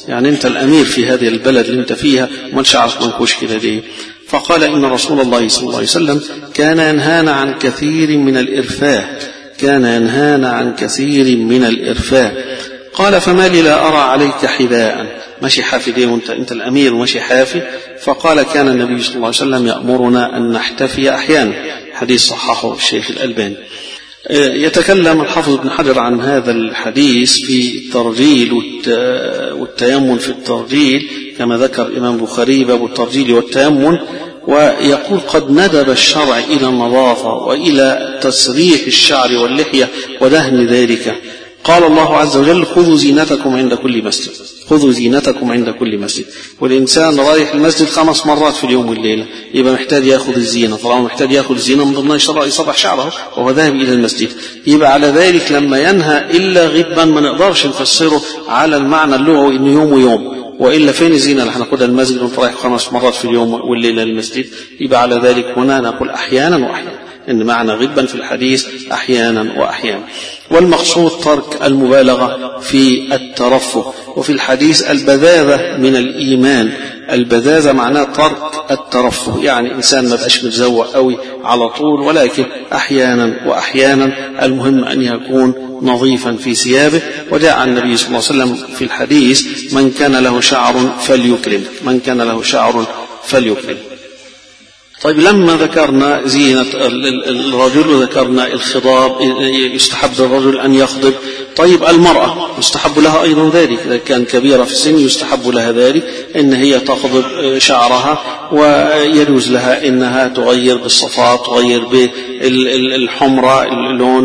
يعني أنت الأمير في هذه البلد اللي أنت فيها وما شعرك منكوش كده ليه؟ فقال إن رسول الله صلى الله عليه وسلم كان ينهانا عن كثير من الإرفاه كان ينهانا عن كثير من الإرفاه قال فما لي لا أرى عليك حذاء، ماشي حافي دي وانت انت الأمير وماشي حافي. فقال كان النبي صلى الله عليه وسلم يأمرنا أن نحتفي أحيانا، حديث صححه الشيخ الألباني. يتكلم الحافظ ابن حجر عن هذا الحديث في الترجيل والتيمم في الترجيل كما ذكر الإمام البخاري باب الترجيل والتيمم، ويقول قد ندب الشرع إلى النظافة وإلى تسريح الشعر واللحية ودهن ذلك. قال الله عز وجل خذوا زينتكم عند كل مسجد، خذوا زينتكم عند كل مسجد. والإنسان رايح المسجد خمس مرات في اليوم والليلة يبقى محتاج يأخذ الزينة، طالما محتاج يأخذ الزينة من ضمنها يصبح شعره وهو ذاهب إلى المسجد. يبقى على ذلك لما ينهى إلا غبا ما نقدرش نفسره على المعنى اللغوي إنه يوم ويوم، وإلا فين الزينة اللي هناخدها المسجد وانت رايح خمس مرات في اليوم والليلة للمسجد؟ يبقى على ذلك هنا نقول أحيانا وأحيانا، إن معنى غبا في الحديث أحيانا وأحيانا. والمقصود ترك المبالغة في الترفه. وفي الحديث البذاذة من الإيمان، البذاذة معناه ترك الترفه، يعني إنسان ما بقاش متزوق قوي على طول، ولكن أحيانا وأحيانا المهم أن يكون نظيفا في ثيابه. وجاء عن النبي صلى الله عليه وسلم في الحديث من كان له شعر فليكرم، من كان له شعر فليكرم. طيب لما ذكرنا زينة الرجل وذكرنا الخضاب يستحب الرجل أن يخضب، طيب المرأة يستحب لها أيضا ذلك، إذا كان كبيرة في السن يستحب لها ذلك إن هي تخضب شعرها، ويجوز لها إنها تغير بالصفات، تغير بالحمرة اللون،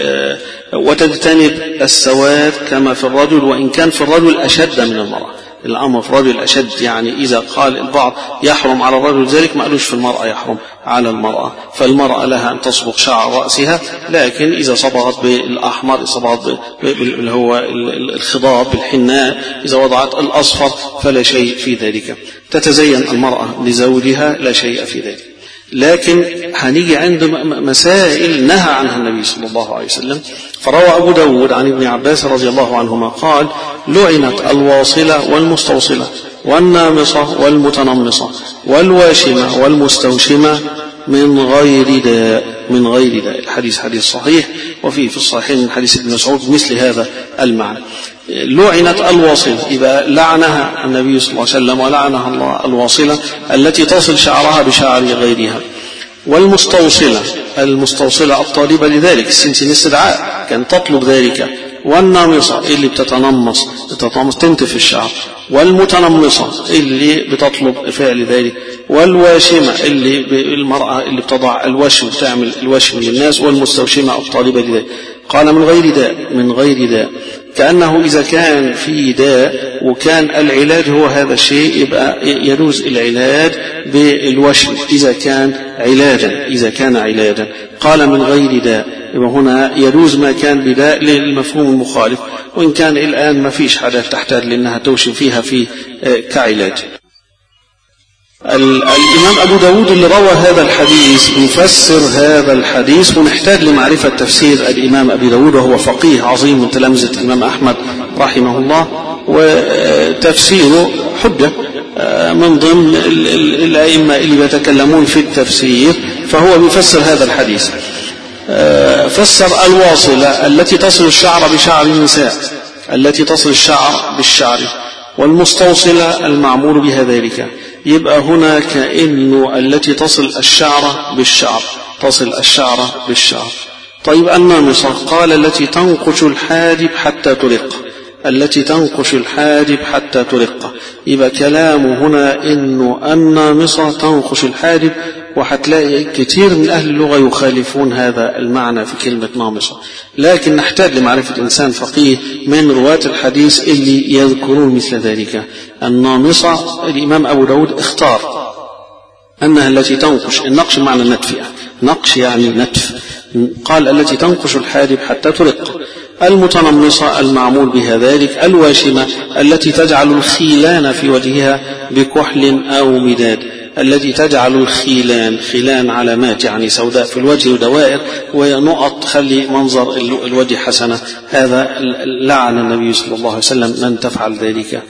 وتجتنب السواد كما في الرجل، وإن كان في الرجل أشد من المرأة. الأمر في الرجل أشد، يعني إذا قال البعض يحرم على الرجل ذلك ما قالوش في المرأة يحرم على المرأة. فالمرأة لها أن تصبغ شعر رأسها، لكن إذا صبغت بالأحمر، صبغت اللي هو الخضاب بالحناء، إذا وضعت الأصفر فلا شيء في ذلك. تتزين المرأة لزوجها لا شيء في ذلك. لكن هنيجي عند مسائل نهى عنها النبي صلى الله عليه وسلم. فروى أبو داود عن ابن عباس رضي الله عنهما قال لعنت الواصلة والمستوصلة والنامصة والمتنمصة والواشمة والمستوشمة من غير داء، من غير داء. الحديث حديث صحيح، وفيه في الصحيحين من حديث ابن مسعود مثل هذا المعنى. لعنت الواصلة، يبقى لعنها النبي صلى الله عليه وسلم ولعنها الله الواصلة التي تصل شعرها بشعر غيرها. والمستوصلة، المستوصلة الطالبة لذلك، السنسين استدعاء كان تطلب ذلك. والنامصة اللي بتتنمص بتتنمص تنتف الشعر. والمتنمصة اللي بتطلب فعل ذلك. والواشمة اللي المرأة اللي بتضع الوشم تعمل الوشم للناس. والمستوشمة الطالبة لذلك. قال من غير داء، من غير داء، كأنه إذا كان في داء وكان العلاج هو هذا الشيء يبقى يجوز العلاج بالوشم إذا كان علاجا، إذا كان علاجا. قال من غير داء، يبقى هنا يجوز ما كان بداء للمفهوم المخالف، وإن كان الآن ما فيش حاجة تحتاج لأنها توشم فيها في كعلاج. الإمام أبو داود اللي روى هذا الحديث يفسر هذا الحديث، ونحتاج لمعرفة تفسير الإمام أبي داود، وهو فقيه عظيم من تلامذة الإمام أحمد رحمه الله، وتفسيره حجة من ضمن الأئمة اللي يتكلمون في التفسير، فهو يفسر هذا الحديث. فسر الواصلة التي تصل الشعر بشعر النساء، التي تصل الشعر بالشعر. والمستوصلة المعمول بها ذلك، يبقى هنا كأنه التي تصل الشعر بالشعر، تصل الشعر بالشعر. طيب النامصة قال التي تنقش الحاجب حتى ترق، التي تنقش الحاجب حتى ترق. يبقى كلامه هنا إنه النامصة تنقش الحاجب، وحتلاقي كثير من أهل اللغة يخالفون هذا المعنى في كلمة نامصة، لكن نحتاج لمعرفة إنسان فقيه من رواة الحديث اللي يذكرون مثل ذلك. النامصة الإمام أبو داود اختار أنها التي تنقش، النقش معنى النتف، نقش يعني نتف، قال التي تنقش الحاجب حتى ترق. المتنمصة المعمول بها ذلك. الواشمة التي تجعل الخيلان في وجهها بكحل أو مداد، التي تجعل الخيلان، خيلان علامات يعني سوداء في الوجه ودوائر ونقط تخلي منظر الوجه حسنة، هذا لعن النبي صلى الله عليه وسلم من تفعل ذلك.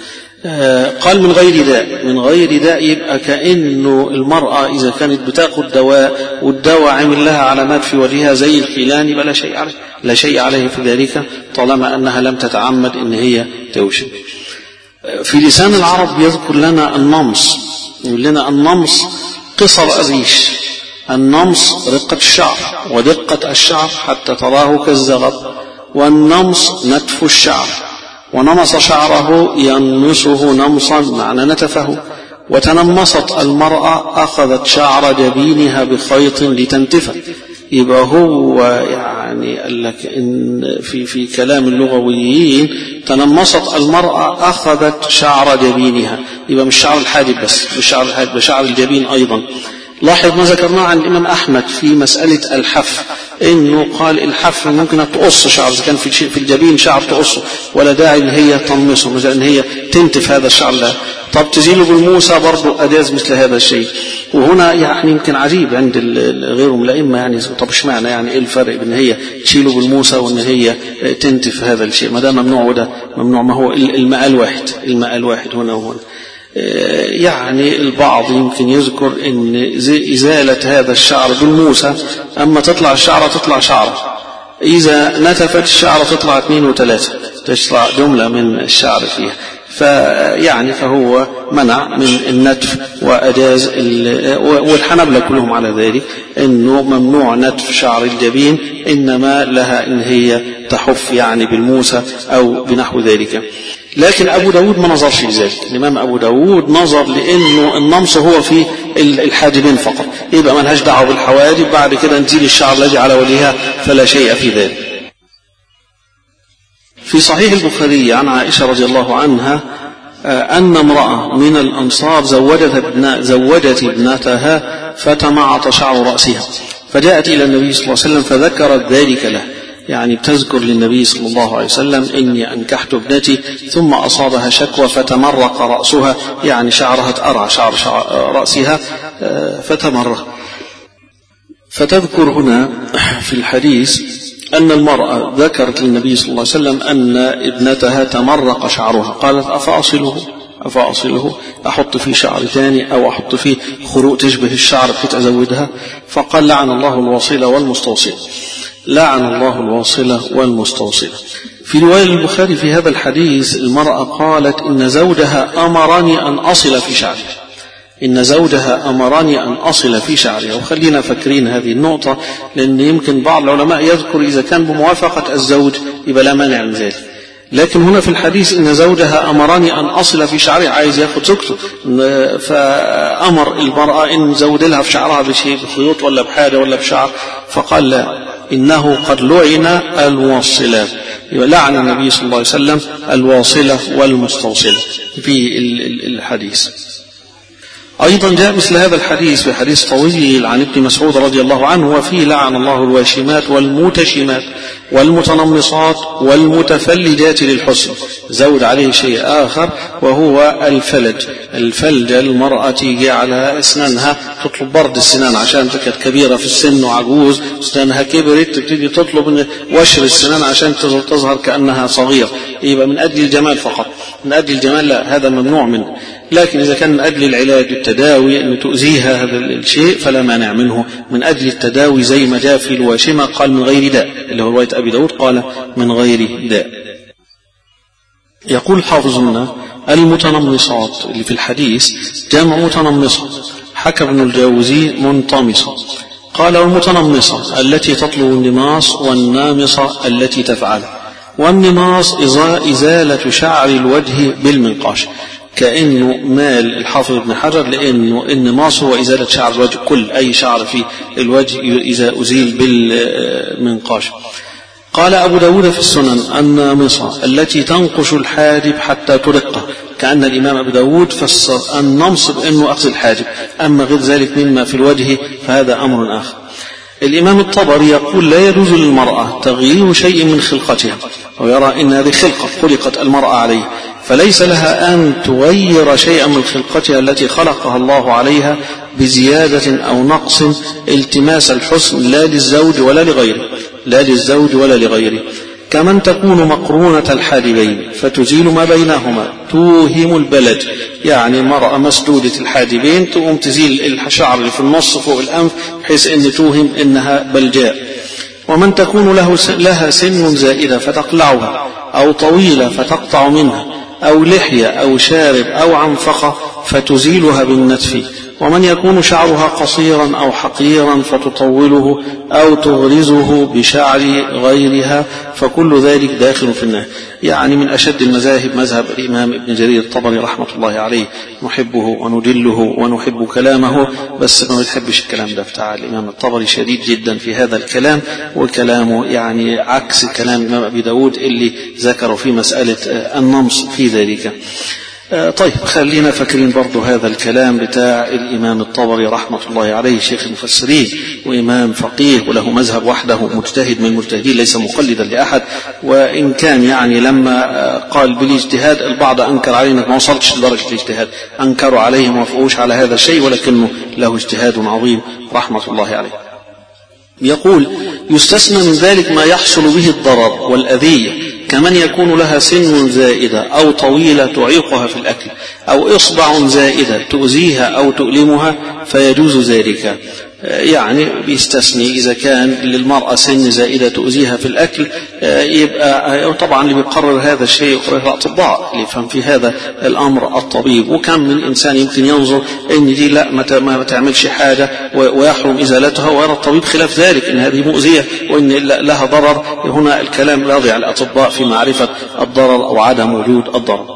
قال من غير داء. من غير داء يبقى كأنه المرأة إذا كانت بتاخد دواء والدواء عمل لها علامات في وجهها زي الخيلان يبقى لا شيء عليه لا شيء عليه في ذلك طالما أنها لم تتعمد إن هي توشن. في لسان العرب يذكر لنا النمص، يقول لنا النمص قصر الريش، النمص رقة الشعر ودقة الشعر حتى تراه كالزغب، والنمص نتف الشعر، ونمص شعره ينمصه نمصا معنى نتفه. وتنمصت المرأة أخذت شعر جبينها بخيط لتنتفه. يبقى هو يعني قال لك إن في في كلام اللغويين تنمصت المرأة أخذت شعر جبينها، يبقى مش شعر الحاجب بس، مش شعر الحاجب، شعر الجبين أيضا. لاحظ ما ذكرناه عن الإمام أحمد في مسألة الحف، إنه قال الحف ممكن تقص شعر، إذا كان في في الجبين شعر تقصه ولا داعي إن هي تنمصه، مثل إن هي تنتف هذا الشعر له. طب تزيله بالموسى برضه أجاز مثل هذا الشيء. وهنا يعني يمكن عجيب عند غيرهم الأئمة يعني طب اشمعنى يعني إيه الفرق بين هي تشيله بالموسى وإن هي تنتف هذا الشيء؟ ما ده ممنوع وده ممنوع، ما هو المآل واحد، المآل واحد هنا وهنا. يعني البعض يمكن يذكر ان ازالة هذا الشعر بالموسى، اما تطلع الشعرة تطلع شعرة، اذا نتفت الشعرة تطلع اثنين وثلاثة، تطلع جملة من الشعر فيها. فيعني فهو منع من النتف واجاز، والحنبلة كلهم على ذلك انه ممنوع نتف شعر الجبين، انما لها ان هي تحف يعني بالموسى او بنحو ذلك. لكن أبو داود ما نظرش لذلك. الإمام أبو داود نظر لأنه النمص هو في الحاجبين فقط، يبقى ما لهاش دعوة بالحواجب، بعد كده نزيل الشعر الذي على وجهها فلا شيء في ذلك. في صحيح البخاري عن عائشة رضي الله عنها أن امرأة من الأنصار زوجت, ابن زوجت ابنتها فتمعط شعر رأسها، فجاءت إلى النبي صلى الله عليه وسلم فذكرت ذلك له، يعني بتذكر للنبي صلى الله عليه وسلم إني أنكحت ابنتي ثم أصابها شكوى فتمرق رأسها، يعني شعرها تأرع شعر, شعر رأسها فتمرق. فتذكر هنا في الحديث أن المرأة ذكرت للنبي صلى الله عليه وسلم أن ابنتها تمرق شعرها، قالت أفأصله أفأصله أحط فيه شعر ثاني أو أحط فيه خروق تشبه الشعر بحيث أزودها؟ فقال لعن الله الواصلة والمستوصلة، لعن الله الواصلة والمستوصلة. في رواية البخاري في هذا الحديث المرأة قالت إن زوجها أمرني أن أصل في شعري، إن زوجها أمرني أن أصل في شعري. وخلينا فاكرين هذه النقطة، لأن يمكن بعض العلماء يذكر إذا كان بموافقة الزوج يبقى لا مانع من ذلك، لكن هنا في الحديث إن زوجها أمرني أن أصل في شعري، عايز ياخد زوجته، فأمر المرأة إن زود لها في شعرها بشيء، بخيوط ولا بحاجة ولا بشعر، فقال لا، إنه قد لعن الواصلات. لعن النبي صلى الله عليه وسلم الواصلة والمستوصلة في الحديث. أيضا جاء مثل هذا الحديث في حديث طويل عن ابن مسعود رضي الله عنه، وفيه لعن الله الواشمات والمتشمات والمتنمصات والمتفلجات للحسن، زود عليه شيء آخر وهو الفلج. الفلج المرأة تيجي على أسنانها تطلب برد السنان عشان كانت كبيرة في السن وعجوز سنانها كبرت، تبتدي تطلب وشر السنان عشان تظهر كأنها صغيرة، يبقى من أجل الجمال فقط، من أجل الجمال لا، هذا ممنوع منه. لكن إذا كان من أجل العلاج التداوي أن تؤذيها هذا الشيء فلا مانع منه، من أجل التداوي زي ما جاء في الواشمة قال من غير داء، اللي هو رواية أبي داود قال من غير داء. يقول حافظنا المتنمصات اللي في الحديث جمع متنمصة، حكى ابن الجوزي منطمصة، قال والمتنمصة التي تطلب النماص، والنامصة التي تفعل. والنماص إزالة شعر الوجه بالمنقاش، كأنه مال الحافظ ابن حجر لأنه النماص هو إزالة شعر الوجه، كل أي شعر في الوجه إذا أزيل بالمنقاش. قال أبو داود في السنن النامصة التي تنقش الحاجب حتى ترقه، كأن الإمام أبو داود فسر النمص بأنه أخذ الحاجب، أما غير ذلك مما في الوجه فهذا أمر آخر. الإمام الطبري يقول لا يجوز للمرأة تغيير شيء من خلقتها، ويرى إن هذه خلقة خلقت المرأة عليه، فليس لها أن تغير شيئا من خلقتها التي خلقها الله عليها بزيادة أو نقص التماس الحسن، لا للزوج ولا لغيره، لا للزوج ولا لغيره. كمن تكون مقرونة الحاجبين فتزيل ما بينهما توهم البلج، يعني مرأة مسدودة الحاجبين تقوم تزيل الشعر اللي في النص فوق الأنف بحيث أن توهم أنها بلجاء. ومن تكون له لها سن زائدة فتقلعها، أو طويلة فتقطع منها، أو لحية أو شارب أو عنفقة فتزيلها بالنتف. ومن يكون شعرها قصيرا أو حقيرا فتطوله أو تغرزه بشعر غيرها، فكل ذلك داخل في النهي. يعني من أشد المذاهب مذهب الإمام ابن جرير الطبري رحمة الله عليه، نحبه وندله ونحب كلامه، بس ما نحبش الكلام ده بتاع الإمام الطبري، شديد جدا في هذا الكلام، وكلامه يعني عكس كلام الإمام أبي داود اللي ذكروا في مسألة النمص في ذلك. طيب خلينا فاكرين برضو هذا الكلام بتاع الإمام الطبري رحمة الله عليه، شيخ المفسرين وإمام فقيه وله مذهب وحده، مجتهد من المجتهدين ليس مقلدا لأحد. وإن كان يعني لما قال بالاجتهاد البعض أنكر عليه ما وصلتش لدرجة الاجتهاد، أنكروا عليه ما وافقوش على هذا الشيء، ولكنه له اجتهاد عظيم رحمة الله عليه. يقول يستثنى من ذلك ما يحصل به الضرر والأذية، كمن يكون لها سن زائدة أو طويلة تعيقها في الأكل، أو إصبع زائدة تؤذيها أو تؤلمها فيجوز ذلك. يعني بيستثني إذا كان للمرأة سن زائدة تؤذيها في الأكل، يبقى طبعا اللي بيقرر هذا الشيء يقرر الأطباء اللي يفهم في هذا الأمر الطبيب. وكم من إنسان يمكن ينظر إن دي لا ما تعملش حاجة ويحرم إزالتها، ويرى الطبيب خلاف ذلك إن هذه مؤذية وإن لها ضرر. هنا الكلام راضي على الأطباء في معرفة الضرر أو عدم وجود الضرر.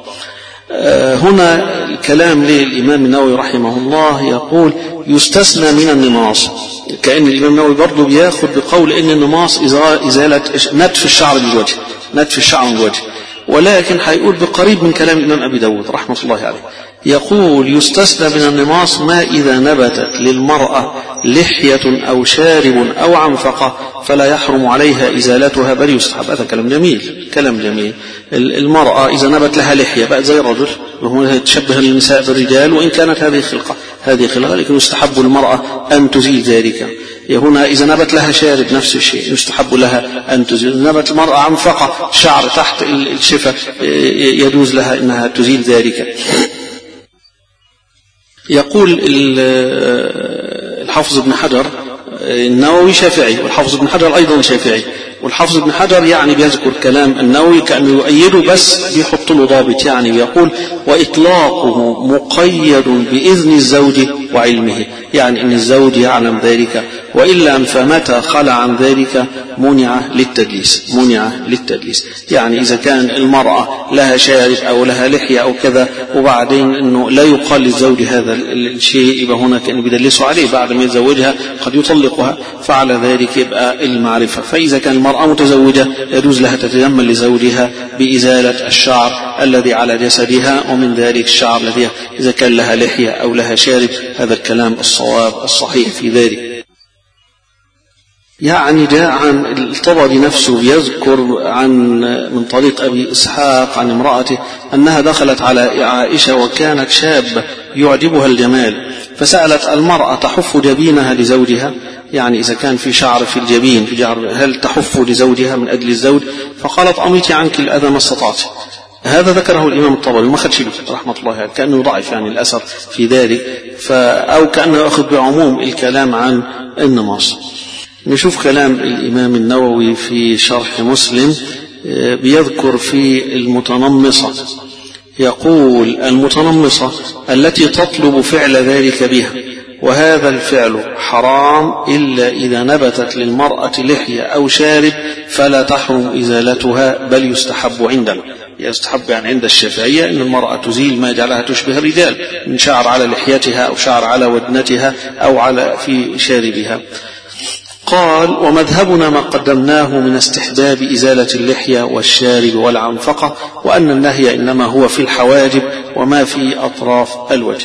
هنا الكلام للإمام النووي رحمه الله يقول يستثنى من النماص، كأن الإمام النووي برضه بياخد بقول إن النماص إزالة نتف الشعر من الوجه، نتف الشعر من الوجه، ولكن هيقول بقريب من كلام الإمام أبي داود رحمة الله عليه. يقول يستثنى من النماص ما إذا نبتت للمرأة لحية أو شارب أو عنفقة فلا يحرم عليها إزالتها بل يستحب. هذا كلام جميل، كلام جميل. المرأة إذا نبت لها لحية بقت زي الرجل، وهو تشبه النساء بالرجال، وإن كانت هذه خلقة هذه خلقة، لكن يستحب المرأة أن تزيل ذلك. هنا إذا نبت لها شارب نفس الشيء يستحب لها أن تزيل. نبت المرأة عنفقة شعر تحت الشفة يجوز لها أنها تزيل ذلك. يقول الحافظ ابن حجر النووي شافعي، والحافظ ابن حجر أيضا شافعي، والحافظ ابن حجر يعني بيذكر كلام النووي كأنه يؤيده بس بيحط له ضابط، يعني بيقول وإطلاقه مقيد بإذن الزوج وعلمه، يعني أن الزوج يعلم ذلك، وإلا فمتى خلع عن ذلك منع للتدليس، منع للتدليس. يعني إذا كان المرأة لها شارب أو لها لحية أو كذا وبعدين أنه لا يقال للزوج هذا الشيء، يبقى هنا كأنه بيدلسوا عليه بعد ما يتزوجها قد يطلقها، فعلى ذلك يبقى المعرفة. فإذا كان المرأة متزوجة يجوز لها تتيمم لزوجها بإزالة الشعر الذي على جسدها، ومن ذلك الشعر الذي إذا كان لها لحية أو لها شارب. هذا الكلام الصواب الصحيح في ذلك. يعني جاء عن الطبري نفسه يذكر عن من طريق أبي إسحاق عن امرأته أنها دخلت على عائشة وكانت شابة يعجبها الجمال، فسألت المرأة تحف جبينها لزوجها، يعني إذا كان في شعر في الجبين في جعر هل تحف لزوجها من أجل الزوج؟ فقالت أميتي عنك الأذى ما استطعت. هذا ذكره الإمام الطبري وما خدش رحمة الله عليه، كأنه ضعف يعني الأثر في ذلك، أو كأنه يأخذ بعموم الكلام عن النماص. نشوف كلام الإمام النووي في شرح مسلم، بيذكر في المتنمصة، يقول المتنمصة التي تطلب فعل ذلك بها، وهذا الفعل حرام إلا إذا نبتت للمرأة لحية أو شارب فلا تحرم إزالتها بل يستحب عندنا. يستحب يعني عند الشافعية أن المرأة تزيل ما جعلها تشبه الرجال من شعر على لحيتها أو شعر على ودنتها أو على في شاربها. قال ومذهبنا ما قدمناه من استحباب إزالة اللحية والشارب والعنفقة، وأن النهي إنما هو في الحواجب وما في أطراف الوجه.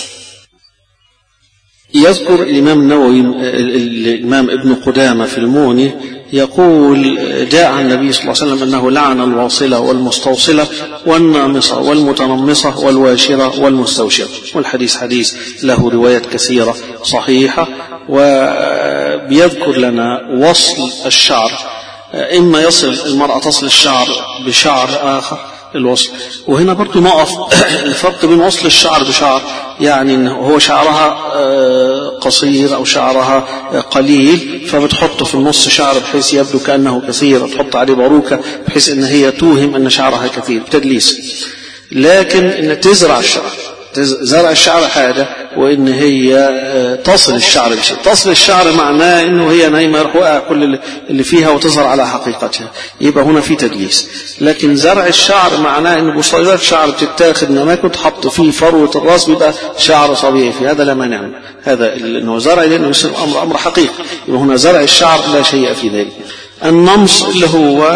يذكر الإمام النووي الإمام ابن قدامة في المغني يقول جاء عن النبي صلى الله عليه وسلم أنه لعن الواصلة والمستوصلة والنامصة والمتنمصة والواشرة والمستوشرة، والحديث حديث له روايات كثيرة صحيحة. وبيذكر لنا وصل الشعر إما يصل المرأة تصل الشعر بشعر آخر الوصل. وهنا برضو نقف الفرق بين وصل الشعر بشعر، يعني إنه هو شعرها قصير أو شعرها قليل فبتحط في النص شعر بحيث يبدو كأنه كثير، تحط عليه باروكة بحيث إن هي توهم أن شعرها كثير، تدليس. لكن إن تزرع الشعر، زرع الشعر حاجة، وإن هي تصل الشعر بشيء. تصل الشعر معناه إنه هي نايمة يروح وقع كل اللي فيها وتظهر على حقيقتها، يبقى هنا في تدليس. لكن زرع الشعر معناه إن بصيلات الشعر بتتاخد نماك وتحط فيه فروة الراس بيبقى شعر طبيعي، في هذا لا مانع منه، هذا إنه زرع لأنه يصير أمر أمر حقيقي، يبقى هنا زرع الشعر لا شيء في ذلك. النمص اللي هو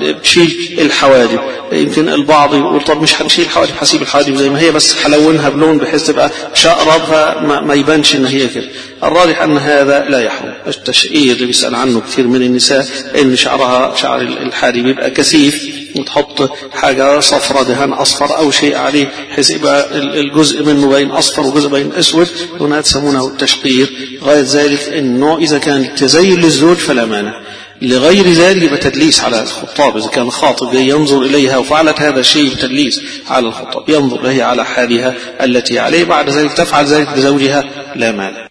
بتشيل الحواجب، يمكن البعض يقول طب مش هنشيل الحواجب، هسيب الحواجب زي ما هي بس حلونها بلون بحيث تبقى شقرب فما يبانش ان هي كده. الراجح ان هذا لا يحرم. التشقير اللي بيسأل عنه كثير من النساء ان شعرها شعر الحاجب يبقى كثيف وتحط حاجة صفرة دهان أصفر أو شيء عليه بحيث يبقى الجزء منه باين أصفر وجزء باين أسود، هنا تسمونه التشقير. غاية ذلك إنه إذا كان تزين للزوج فلا مانع، لغير ذلك يبقى تدليس على الخطاب. إذا كان خاطب ينظر إليها وفعلت هذا الشيء تدليس على الخطاب، ينظر إليها على حالها التي عليه، بعد ذلك تفعل ذلك بزوجها لا مانع.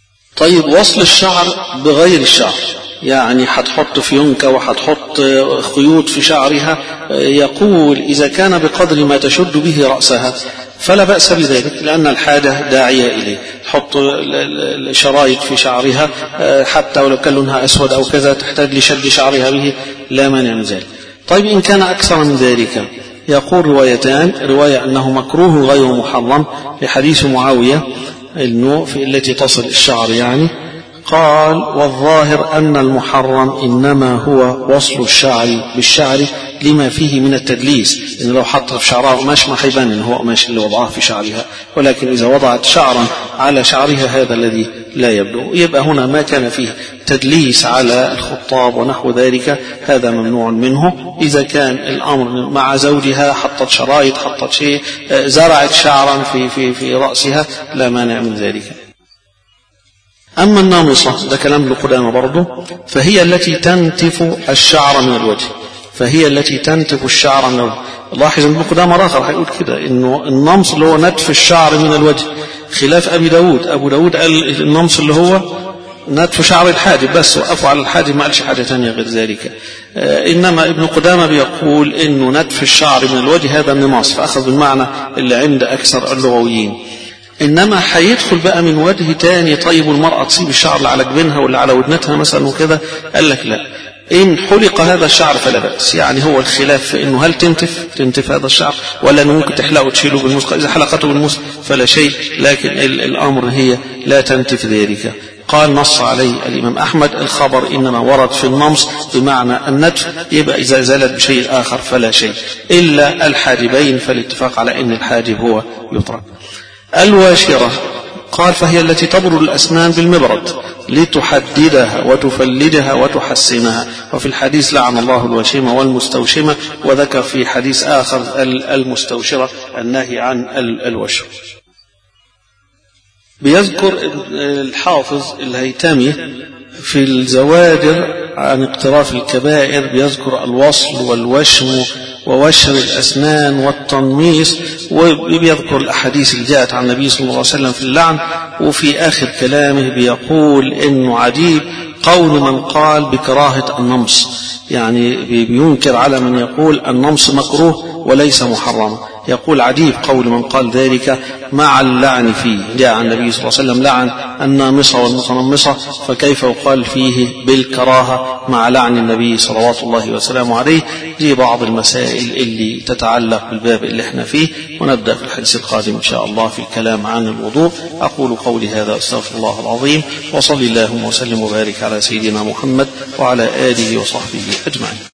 طيب وصل الشعر بغير الشعر، يعني هتحط فيونكة وهتحط خيوط في شعرها، يقول إذا كان بقدر ما تشد به رأسها فلا بأس بذلك، لأن الحاجة داعية إليه. تحط الشرايط في شعرها حتى ولو كان لونها أسود أو كذا تحتاج لشد شعرها به، لا مانع من ذلك. طيب إن كان أكثر من ذلك، يقول روايتان، رواية أنه مكروه غير محرم لحديث معاوية إنه في التي تصل الشعر يعني، قال والظاهر أن المحرم إنما هو وصل الشعر بالشعر لما فيه من التدليس، إن لو حط في شعرها قماش ما حيبان إن هو قماش اللي وضعه في شعرها، ولكن إذا وضعت شعرا على شعرها هذا الذي لا يبدو، يبقى هنا ما كان فيه تدليس على الخطاب ونحو ذلك هذا ممنوع منه. إذا كان الأمر مع زوجها حطت شرايط حطت شيء زرعت شعرا في, في, في رأسها لا مانع من ذلك. أما النامصة، ده كلام ابن قدامة برضه، فهي التي تنتف الشعر من الوجه، فهي التي تنتف الشعر من الوجه. لاحظ ابن قدامة راخر هيقول كده إنه النمص اللي هو نتف الشعر من الوجه، خلاف أبي داود. أبو داود قال النمص اللي هو نتف شعر الحاجب بس، وقفوا على الحاجب ما قالش حاجة تانية غير ذلك. آه إنما ابن قدامة بيقول إنه نتف الشعر من الوجه هذا النماص، فأخذ بالمعنى اللي عند أكثر اللغويين. إنما هيدخل بقى من وجه تاني، طيب المرأة تصيب الشعر اللي على جبينها ولا على ودنتها مثلا وكده، قال لك لا، إن حلق هذا الشعر فلا بأس. يعني هو الخلاف في إنه هل تنتف تنتف هذا الشعر ولا إنه ممكن تحلقه وتشيله بالمسخ، إذا حلقته بالمسخ فلا شيء، لكن الأمر هي لا تنتف ذلك. قال نص عليه الإمام أحمد الخبر إنما ورد في النمص بمعنى النتف، يبقى إذا زالت بشيء آخر فلا شيء إلا الحاجبين، فالاتفاق على أن الحاجب هو يترك. الواشرة قال فهي التي تبرد الأسنان بالمبرد لتحددها وتفلجها وتحسنها، وفي الحديث لعن الله الوشيمة والمستوشمة، وذكر في حديث آخر المستوشرة النهي عن الوشر. بيذكر الحافظ الهيثمي في الزواجر عن اقتراف الكبائر، بيذكر الوصل والوشم ووشر الأسنان والتنميص، وبيذكر الأحاديث اللي جاءت عن النبي صلى الله عليه وسلم في اللعن. وفي آخر كلامه بيقول إنه عجيب قول من قال بكراهة النمص، يعني بينكر على من يقول النمص مكروه وليس محرما. يقول عجيب قول من قال ذلك مع اللعن فيه، جاء عن النبي صلى الله عليه وسلم لعن النامصة والمتنمصة، فكيف يقال فيه بالكراهة مع لعن النبي صلوات الله وسلامه عليه. دي بعض المسائل اللي تتعلق بالباب اللي احنا فيه، ونبدأ في الحديث القادم إن شاء الله في الكلام عن الوضوء. أقول قولي هذا أستغفر الله العظيم، وصلي اللهم وسلم وبارك على سيدنا محمد وعلى آله وصحبه أجمعين.